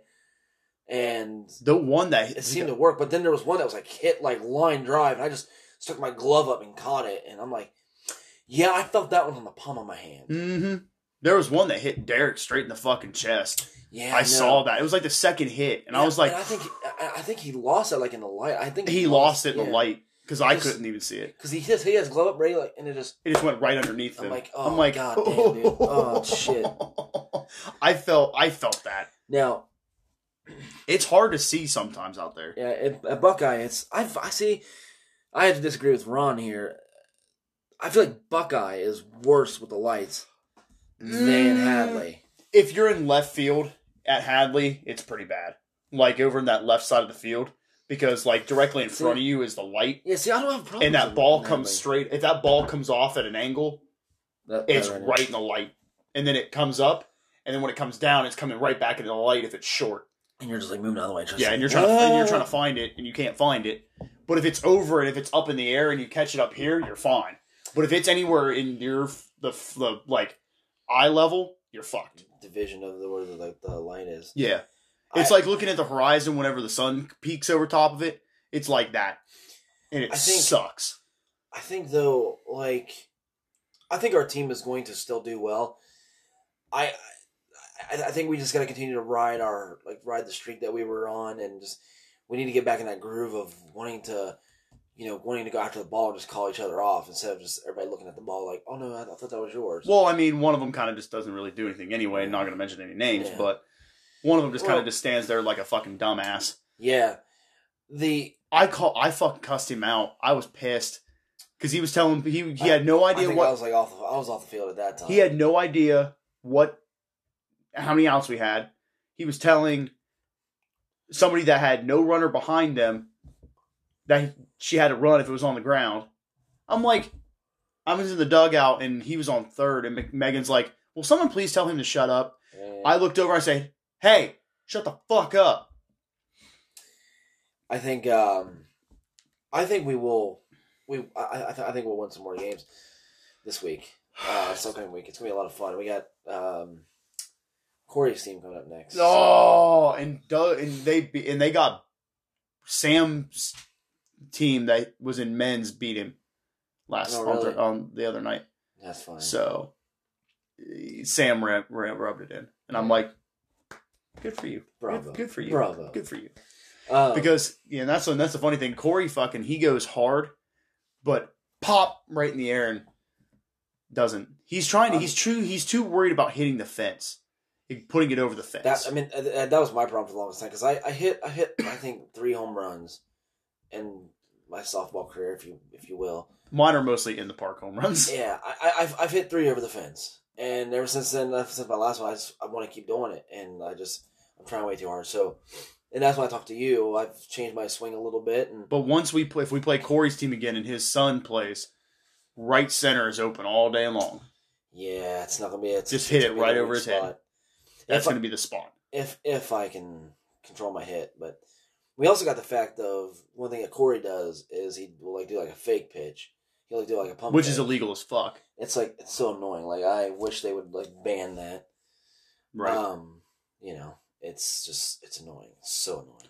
and the one that it seemed to work. But then there was one that was like hit like line drive, and I just stuck my glove up and caught it, and I'm like, yeah, I felt that one on the palm of my hand. Mm-hmm. There was one that hit Derek straight in the fucking chest. Yeah, I saw that. It was like the second hit, and I was like, I think he lost it like in the light. I think he lost it in the light because I couldn't even see it. Because he has glove up ready, like, and it just went right underneath him. I'm like, God damn, dude. Oh shit. I felt that. Now, it's hard to see sometimes out there. Yeah, at Buckeye, I see. I have to disagree with Ron here. I feel like Buckeye is worse with the lights than Hadley. If you're in left field at Hadley, it's pretty bad. Like over in that left side of the field, because like directly in front of you is the light. Yeah, see, I don't have a problem. And that ball comes straight. If that ball comes off at an angle, it's right in the light. And then it comes up, and then when it comes down, it's coming right back into the light if it's short. And you're just like moving out of the way. And you're trying to find it, and you can't find it. But if it's over and if it's up in the air and you catch it up here, you're fine. But if it's anywhere in the like eye level, you're fucked. Division of where the line is. Yeah. It's like looking at the horizon whenever the sun peaks over top of it. It's like that. And it sucks. I think, though, I think our team is going to still do well. I think we just got to continue to ride the streak that we were on, and just we need to get back in that groove of wanting to go after the ball and just call each other off instead of just everybody looking at the ball like, oh no, I thought that was yours. Well, I mean, one of them kind of just doesn't really do anything anyway. Not going to mention any names, but one of them just kind of just stands there like a fucking dumbass. Yeah. I fucking cussed him out. I was pissed because he was telling he had no idea what. I was off the field at that time. He had no idea how many outs we had. He was telling somebody that had no runner behind them that she had to run if it was on the ground. I'm like, I was in the dugout and he was on third, and Megan's like, will someone please tell him to shut up? I looked over and I said, hey, shut the fuck up. I think we will. I think we'll win some more games this week. This upcoming week, it's gonna be a lot of fun. We got Corey's team coming up next. Oh, and they got Sam's team that was in men's beat him on the other night. That's fine. So Sam rubbed it in, and I'm like, good for you, bravo, good for you, bravo, good for you. Because that's the funny thing. Corey he goes hard, but pop right in the air and doesn't. He's trying to. He's too worried about hitting the fence, putting it over the fence. That was my problem for the longest time because I hit I think 3 home runs in my softball career, if you will. Mine are mostly in the park home runs. Yeah, I've hit 3 over the fence, and ever since then, ever since my last one, I want to keep doing it, and I'm trying way too hard. So, and that's why I talked to you. I've changed my swing a little bit, But once if we play Corey's team again, and his son plays, right center is open all day long. Yeah, it's not gonna be. Just hit it right over his head. That's going to be the spot. If I can control my hit, but we also got the fact of one thing that Corey does is he will like do like a fake pitch. He'll like do like a pump, which pitch. is illegal as fuck. It's like it's so annoying. Like I wish they would like ban that. Right. You know, it's annoying. It's so annoying.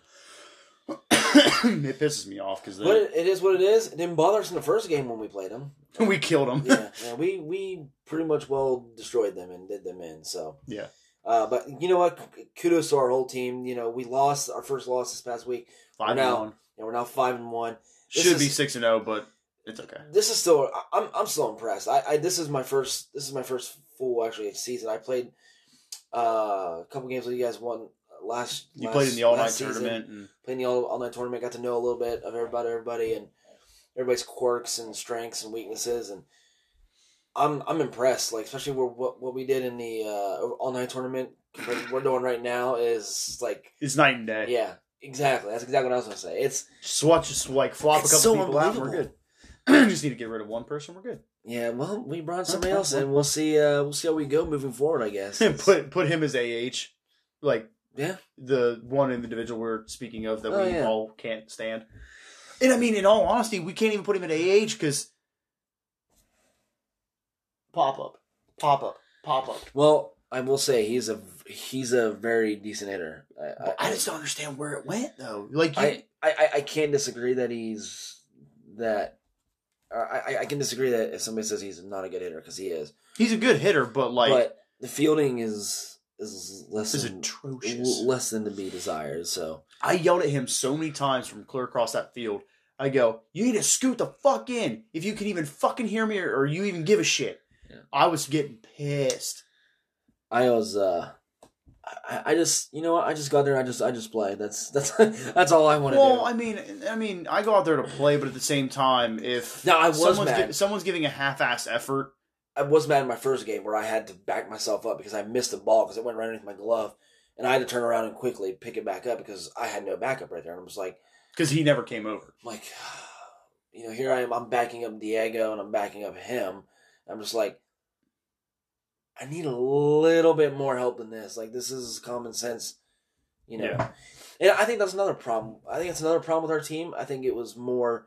It pisses me off because but it is what it is. It didn't bother us in the first game when we played them. We killed them. Yeah, we pretty much well destroyed them and did them in. So yeah. But you know what? Kudos to our whole team. You know, we lost our first loss this past week. 5-1. And we're now 5-1. Should be 6-0, but it's okay. This is still. I'm still impressed. This is my first full actually season. I played a couple games that you guys won last. You played in the all-night season. tournament. And played in the all-night tournament. Got to know a little bit of everybody, and everybody's quirks and strengths and weaknesses, and I'm impressed. Like especially what we did in the all-night tournament. What we're doing right now is like it's night and day. Yeah, exactly. That's exactly what I was going to say. It's just like flop a couple people out, and we're good. Just need to get rid of one person. We're good. Yeah, well, we brought somebody else in. We'll see. We'll see how we go moving forward. I guess. put him as AH, like the one individual we're speaking of that we all can't stand. And I mean, in all honesty, we can't even put him at AH because pop up. Well, I will say he's a very decent hitter. I just don't understand where it went though. Like I can't disagree that he's that. I can disagree that if somebody says he's not a good hitter because he is. He's a good hitter, but the fielding is atrocious, less than to be desired. So I yelled at him so many times from clear across that field. I go, "You need to scoot the fuck in if you can even fucking hear me or you even give a shit." Yeah. I was getting pissed. I was. I just, you know what? I just got there. I just played. That's all I want to do. Well, I mean, I go out there to play, but at the same time, if someone's giving a half-assed effort, I was mad in my first game where I had to back myself up because I missed the ball because it went right underneath my glove, and I had to turn around and quickly pick it back up because I had no backup right there. And I'm just like, because he never came over. I'm like, you know, here I am. I'm backing up Diego and I'm backing up him. I'm just like, I need a little bit more help than this. Like, this is common sense, you know. Yeah. And I think that's another problem. I think it's another problem with our team. I think it was more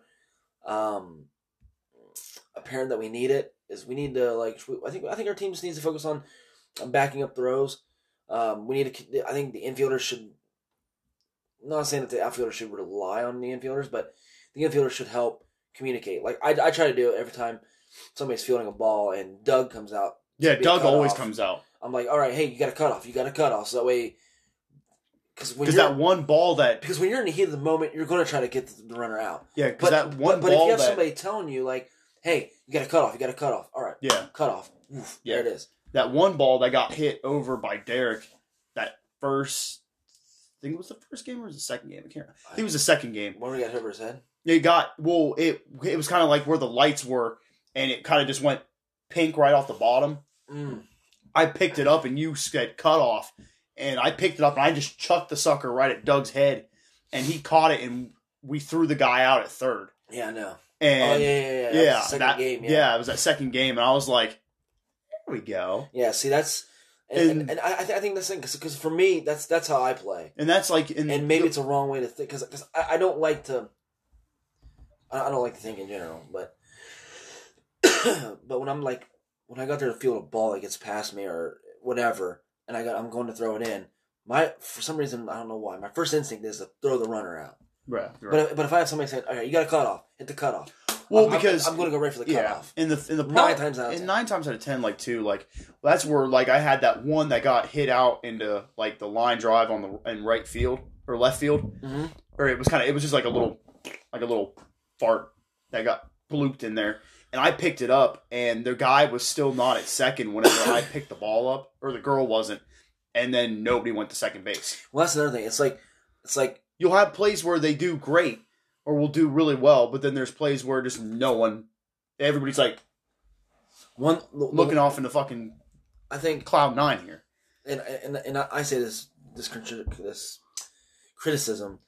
apparent that we need it. Is we need to, like, I think our team just needs to focus on backing up throws. We need to. I think the infielders should. I'm not saying that the outfielders should rely on the infielders, but the infielders should help communicate. Like I try to do it every time somebody's fielding a ball and Doug comes out. Yeah, Doug always comes out. I'm like, all right, hey, you got to cut off. You got to cut off. So that way, because that one ball because when you're in the heat of the moment, you're going to try to get the runner out. Yeah, because that one ball. But if you have somebody telling you like, hey, you got to cut off. You got to cut off. All right. Yeah. Cut off. Oof, yeah. There it is. That one ball that got hit over by Derek. That first. I think it was the first game or was it the second game? I think it was the second game. When we got hit over his head? It was kind of like where the lights were, and it kind of just went pink right off the bottom. Mm. I picked it up, and you said cut off, and I picked it up, and I just chucked the sucker right at Doug's head, and he caught it, and we threw the guy out at third. Yeah, I know. And yeah. Second game. Yeah, it was that second game, and I was like, there we go. Yeah, see, that's... And I think that's the thing, because for me, that's how I play. And that's like... And maybe it's a wrong way to think, because I don't like to... I don't like to think in general, but... but when I'm like... When I got there to field a ball that gets past me or whatever, and I'm going to throw it in, for some reason, I don't know why, my first instinct is to throw the runner out. Right. But if I have somebody saying, okay, you got to cut off, hit the cutoff. Well, because I'm going to go right for the cutoff. In the 9 times out of 10. 9 times out of 10, that's where I had that one that got hit out into like the line drive in right field or left field, or it was just like a little fart that got blooped in there. And I picked it up, and the guy was still not at second whenever I picked the ball up, or the girl wasn't, and then nobody went to second base. Well, that's another thing. It's like you'll have plays where they do great, or we'll do really well, but then there's plays where just everybody's like looking off into fucking I think cloud nine here. And I say this criticism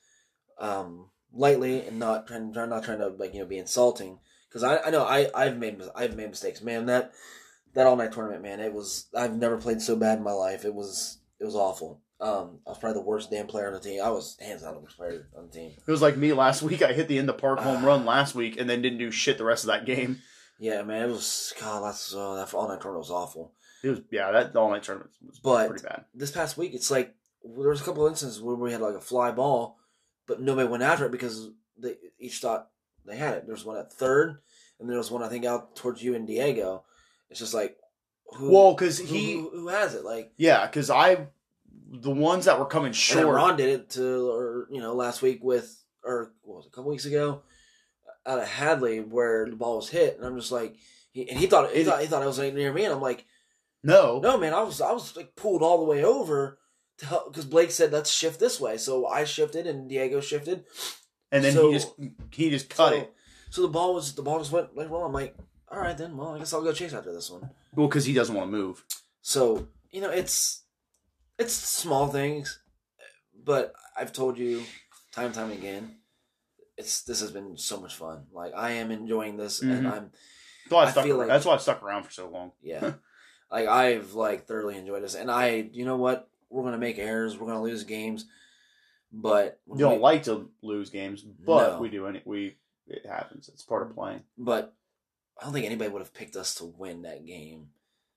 lightly and not trying to be insulting, because I know I've made mistakes, man. That all night tournament, man, I've never played so bad in my life. It was awful. I was probably the worst damn player on the team. I was hands down the worst player on the team. It was like me last week. I hit the end of park home run last week and then didn't do shit the rest of that game. Yeah, man, it was that all night tournament was awful. That all night tournament was pretty bad. This past week, it's like there was a couple of instances where we had like a fly ball, but nobody went after it because they each thought they had it. There was one at third, and there was one I think out towards you and Diego. It's just like, who has it? Like, yeah, because the ones that were coming short. And Ron did it last week a couple weeks ago out of Hadley where the ball was hit, and I'm just like, he thought it was like near me, and I'm like, no, man, I was like pulled all the way over to help because Blake said let's shift this way, so I shifted and Diego shifted, and then he just cut it. So the ball just went like well. I'm like, all right then, well I guess I'll go chase after this one. Well, because he doesn't want to move. So it's small things, but I've told you time and time again, this has been so much fun. Like I am enjoying this, and that's why I stuck around for so long. Yeah. Like, I've, thoroughly enjoyed this. And you know what? We're going to make errors. We're going to lose games. But... You don't like to lose games, but no. We do. It happens. It's part of playing. But I don't think anybody would have picked us to win that game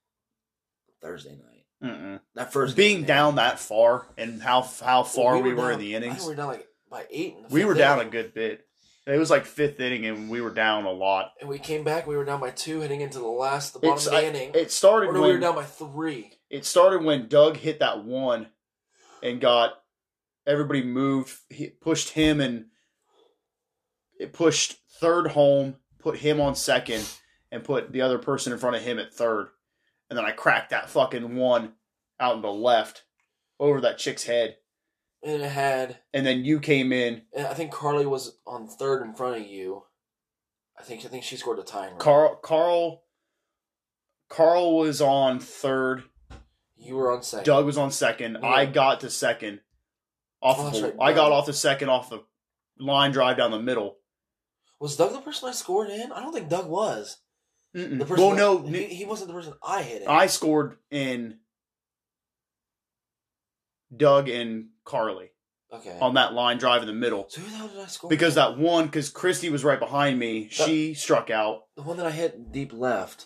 Thursday night. Mm-mm. That first being game, down that far and how far we were in the innings. I think we were down, by 8 in the We were down a good bit. It was like fifth inning, and we were down a lot. And we came back. We were down by 2 heading into the bottom of the inning. It started when we were down by 3. It started when Doug hit that one, and got everybody moved. He pushed him, and it pushed third home, put him on second, and put the other person in front of him at third. And then I cracked that fucking one out in the left over that chick's head. And then you came in. And I think Carly was on third in front of you. I think she scored a tying run. Carl was on third. You were on second. Doug was on second. Yeah. I got to second. I got off the second off the line drive down the middle. Was Doug the person I scored in? I don't think Doug was. Mm-mm. The person he wasn't the person I hit in. I scored in Doug and Carly. Okay. On that line drive in the middle. So who the hell did I score? Because because Christy was right behind me, she struck out. The one that I hit deep left.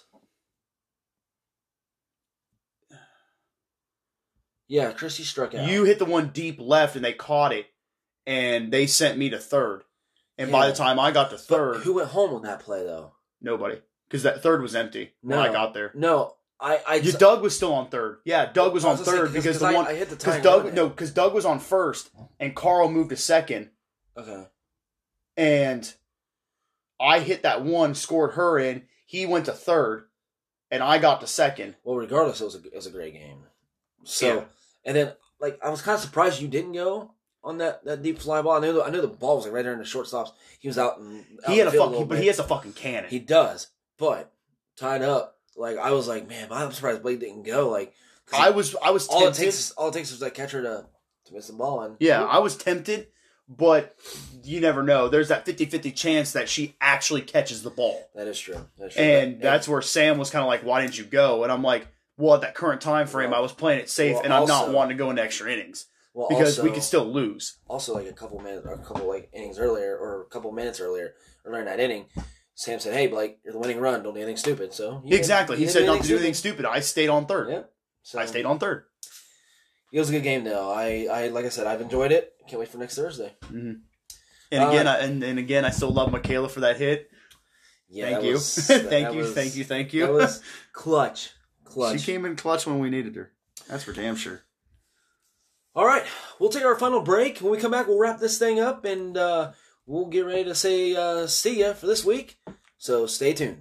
Yeah, Christy struck out. You hit the one deep left and they caught it, and they sent me to third. And by the time I got to third... But who went home on that play, though? Nobody. Because that third was empty when I got there. No, Doug was still on third. Yeah, Doug was on third because the one... I hit the tying because Doug was on first, and Carl moved to second. Okay. And I hit that one, scored her in. He went to third, and I got to second. Well, regardless, it was a great game. So, yeah. And then, I was kind of surprised you didn't go on that deep fly ball. I knew the ball was right there in the shortstops. He was out. He has a fucking cannon. He does, but tied up. I was like, man, I'm surprised Blake didn't go. I was all tempted. All it takes is that catcher to miss the ball. And yeah, I was tempted, but you never know. There's that 50-50 chance that she actually catches the ball. That is true. And that's where Sam was kind of like, why didn't you go? And I'm like, well, at that current time frame, I was playing it safe, and I'm not wanting to go into extra innings. Because we could still lose. Also, a couple innings earlier, or a couple minutes earlier, during that inning, Sam said, "Hey, Blake, you're the winning run. Don't do anything stupid." So he said not to do anything stupid. I stayed on third. Yeah, so I stayed on third. It was a good game, though. I like I said, I've enjoyed it. Can't wait for next Thursday. Mm-hmm. And again, I still love Michaela for that hit. Yeah, thank you. Thank you. That was clutch. She came in clutch when we needed her. That's for damn sure. All right, we'll take our final break. When we come back, we'll wrap this thing up, and we'll get ready to say see ya for this week. So stay tuned.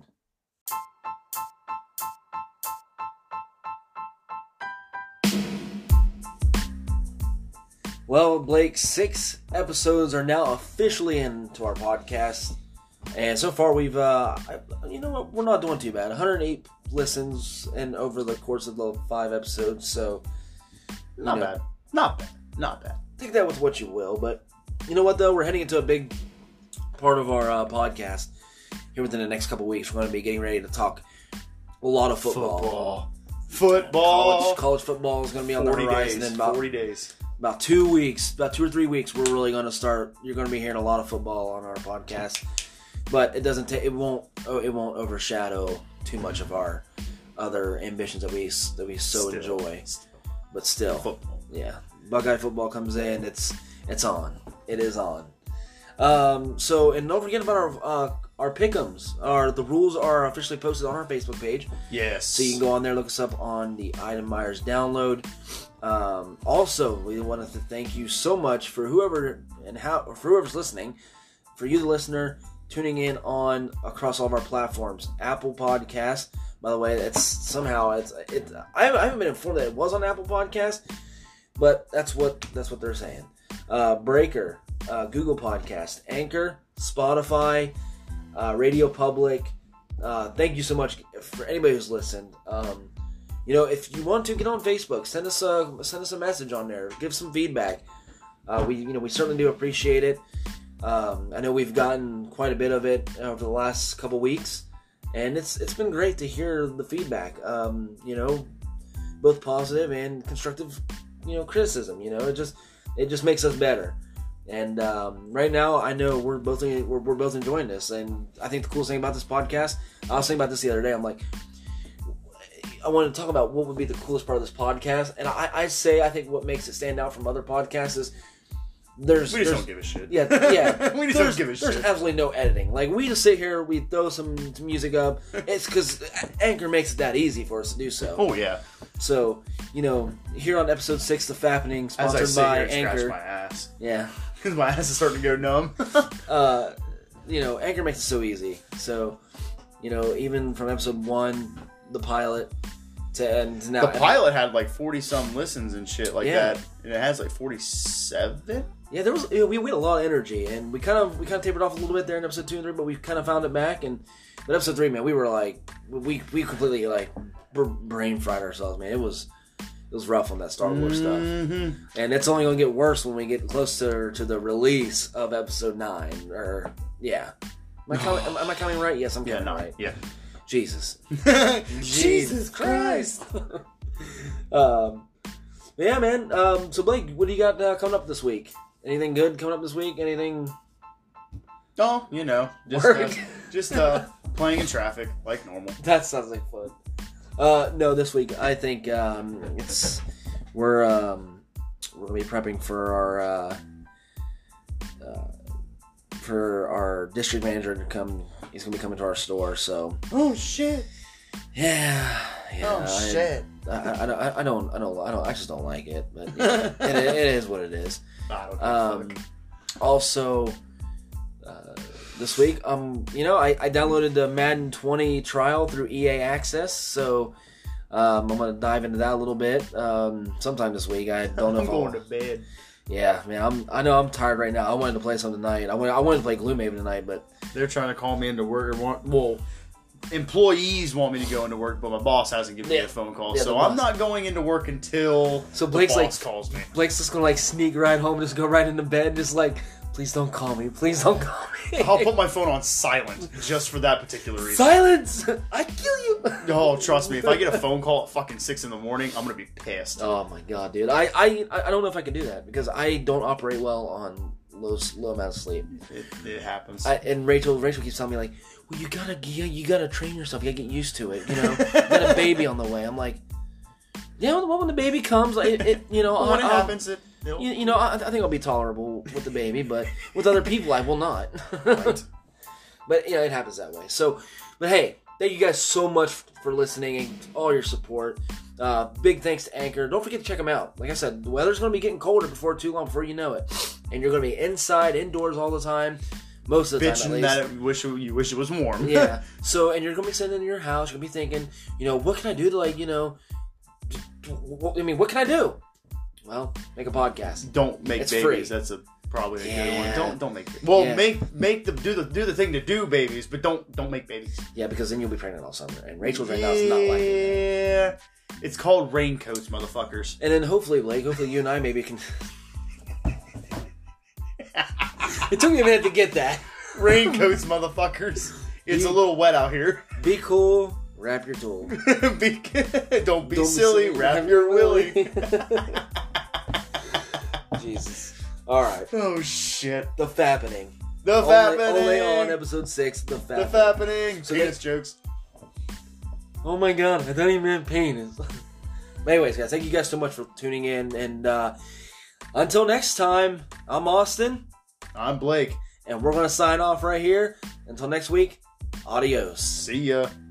Well, Blake, 6 episodes are now officially into our podcast. And so far we've, you know what, we're not doing too bad. 108 listens and over the course of the 5 episodes, so... Not bad. Not bad. Take that with what you will, but you know what, though? We're heading into a big part of our podcast here within the next couple weeks. We're going to be getting ready to talk a lot of football. College football is going to be on the horizon in about 40 days. About 2 weeks, about 2 or 3 weeks, we're really going to start. You're going to be hearing a lot of football on our podcast, but it won't overshadow too much of our other ambitions that we so enjoy. But still, football. Yeah, Buckeye football comes in. It's on. It is on. So, and don't forget about our pick'ems. The rules are officially posted on our Facebook page. Yes. So you can go on there, look us up on the Item Myers download. Also, we want to thank you so much for whoever's listening, for you, the listener, tuning in on across all of our platforms. Apple Podcasts, by the way, I haven't been informed that it was on Apple Podcasts, but that's what they're saying. Breaker, Google Podcast, Anchor, Spotify, Radio Public. Thank you so much for anybody who's listened. If you want to get on Facebook, send us a message on there. Give some feedback. We certainly do appreciate it. I know we've gotten quite a bit of it over the last couple weeks, and it's been great to hear the feedback. Both positive and constructive, criticism. It just makes us better. And right now, I know we're both enjoying this, and I think the coolest thing about this podcast, I was thinking about this the other day. I'm like, I wanted to talk about what would be the coolest part of this podcast, and I think what makes it stand out from other podcasts is we just don't give a shit. Yeah. We just don't give a shit. There's absolutely no editing. Like, we just sit here, we throw some music up. It's because Anchor makes it that easy for us to do so. Oh yeah. So here on episode 6, the Fappening, sponsored As I sit by here and Anchor. scratch my ass. Yeah. Because my ass is starting to go numb. Anchor makes it so easy. So, even from episode 1, the pilot, to end now. The pilot had like 40-some listens and shit like that. And it has like 47? Yeah, there was we had a lot of energy, and we kind of tapered off a little bit there in episode 2 and 3, but we kind of found it back. But episode 3, man, we were like, we completely like brain fried ourselves, man. It was rough on that Star Wars stuff, and it's only gonna get worse when we get closer to the release of episode 9. Or am I counting right? Yes, I'm counting right. Yeah. Jesus. Jesus Christ. Yeah, man. So Blake, what do you got coming up this week? Anything good coming up this week? Anything? Oh, just playing in traffic like normal. That sounds like fun. No, this week I think we're gonna be prepping for our district manager to come. He's gonna be coming to our store. So. Oh shit. Yeah. Oh shit. I just don't like it, but it is what it is. Also, this week, I downloaded the Madden 20 trial through EA Access, so I'm gonna dive into that a little bit sometime this week. I don't know if I'm going to bed. Yeah, man, I know I'm tired right now. I wanted to play some tonight. I wanted to play Gloomhaven tonight, but they're trying to call me into work. Employees want me to go into work, but my boss hasn't given me a phone call, so I'm not going into work until Blake's the boss calls me. Blake's just gonna sneak right home, just go right into bed, and just please don't call me, please don't call me. I'll put my phone on silent just for that particular reason. Silence! I kill you. Oh, trust me, if I get a phone call at fucking 6 in the morning, I'm gonna be pissed. Oh my god, dude, I don't know if I can do that because I don't operate well on low amount of sleep. It happens. And Rachel keeps telling me well, you gotta train yourself. You gotta get used to it. You got a baby on the way. I'm like, when the baby comes, when it happens, I think I'll be tolerable with the baby, but with other people, I will not. Right. But it happens that way. So, but hey, thank you guys so much for listening and all your support. Big thanks to Anchor. Don't forget to check them out. Like I said, the weather's going to be getting colder before too long, before you know it. And you're going to be indoors all the time. Most of the time, at least. That you wish it was warm. Yeah. So, and you're going to be sitting in your house. You're going to be thinking, what can I do to what can I do? Well, make a podcast. Don't make It's babies. free. That's probably a Yeah. good one. Don't make babies. Well, Yeah. make them do the thing to do babies, but don't make babies. Yeah, because then you'll be pregnant all summer. And Rachel's right now is not liking it. Yeah. It's called raincoats, motherfuckers. And then hopefully, Blake, you and I maybe can... It took me a minute to get that. Raincoats, motherfuckers. It's a little wet out here. Be cool, wrap your tool. Don't be silly, wrap your willy. Jesus. Alright. Oh, shit. The Fappening. The Fappening. Only on episode 6, The Fappening. The Fappening. So Penis jokes. Oh my god, I thought he meant penis. But anyways, guys, thank you guys so much for tuning in. And until next time, I'm Austin. I'm Blake. And we're going to sign off right here. Until next week, adios. See ya.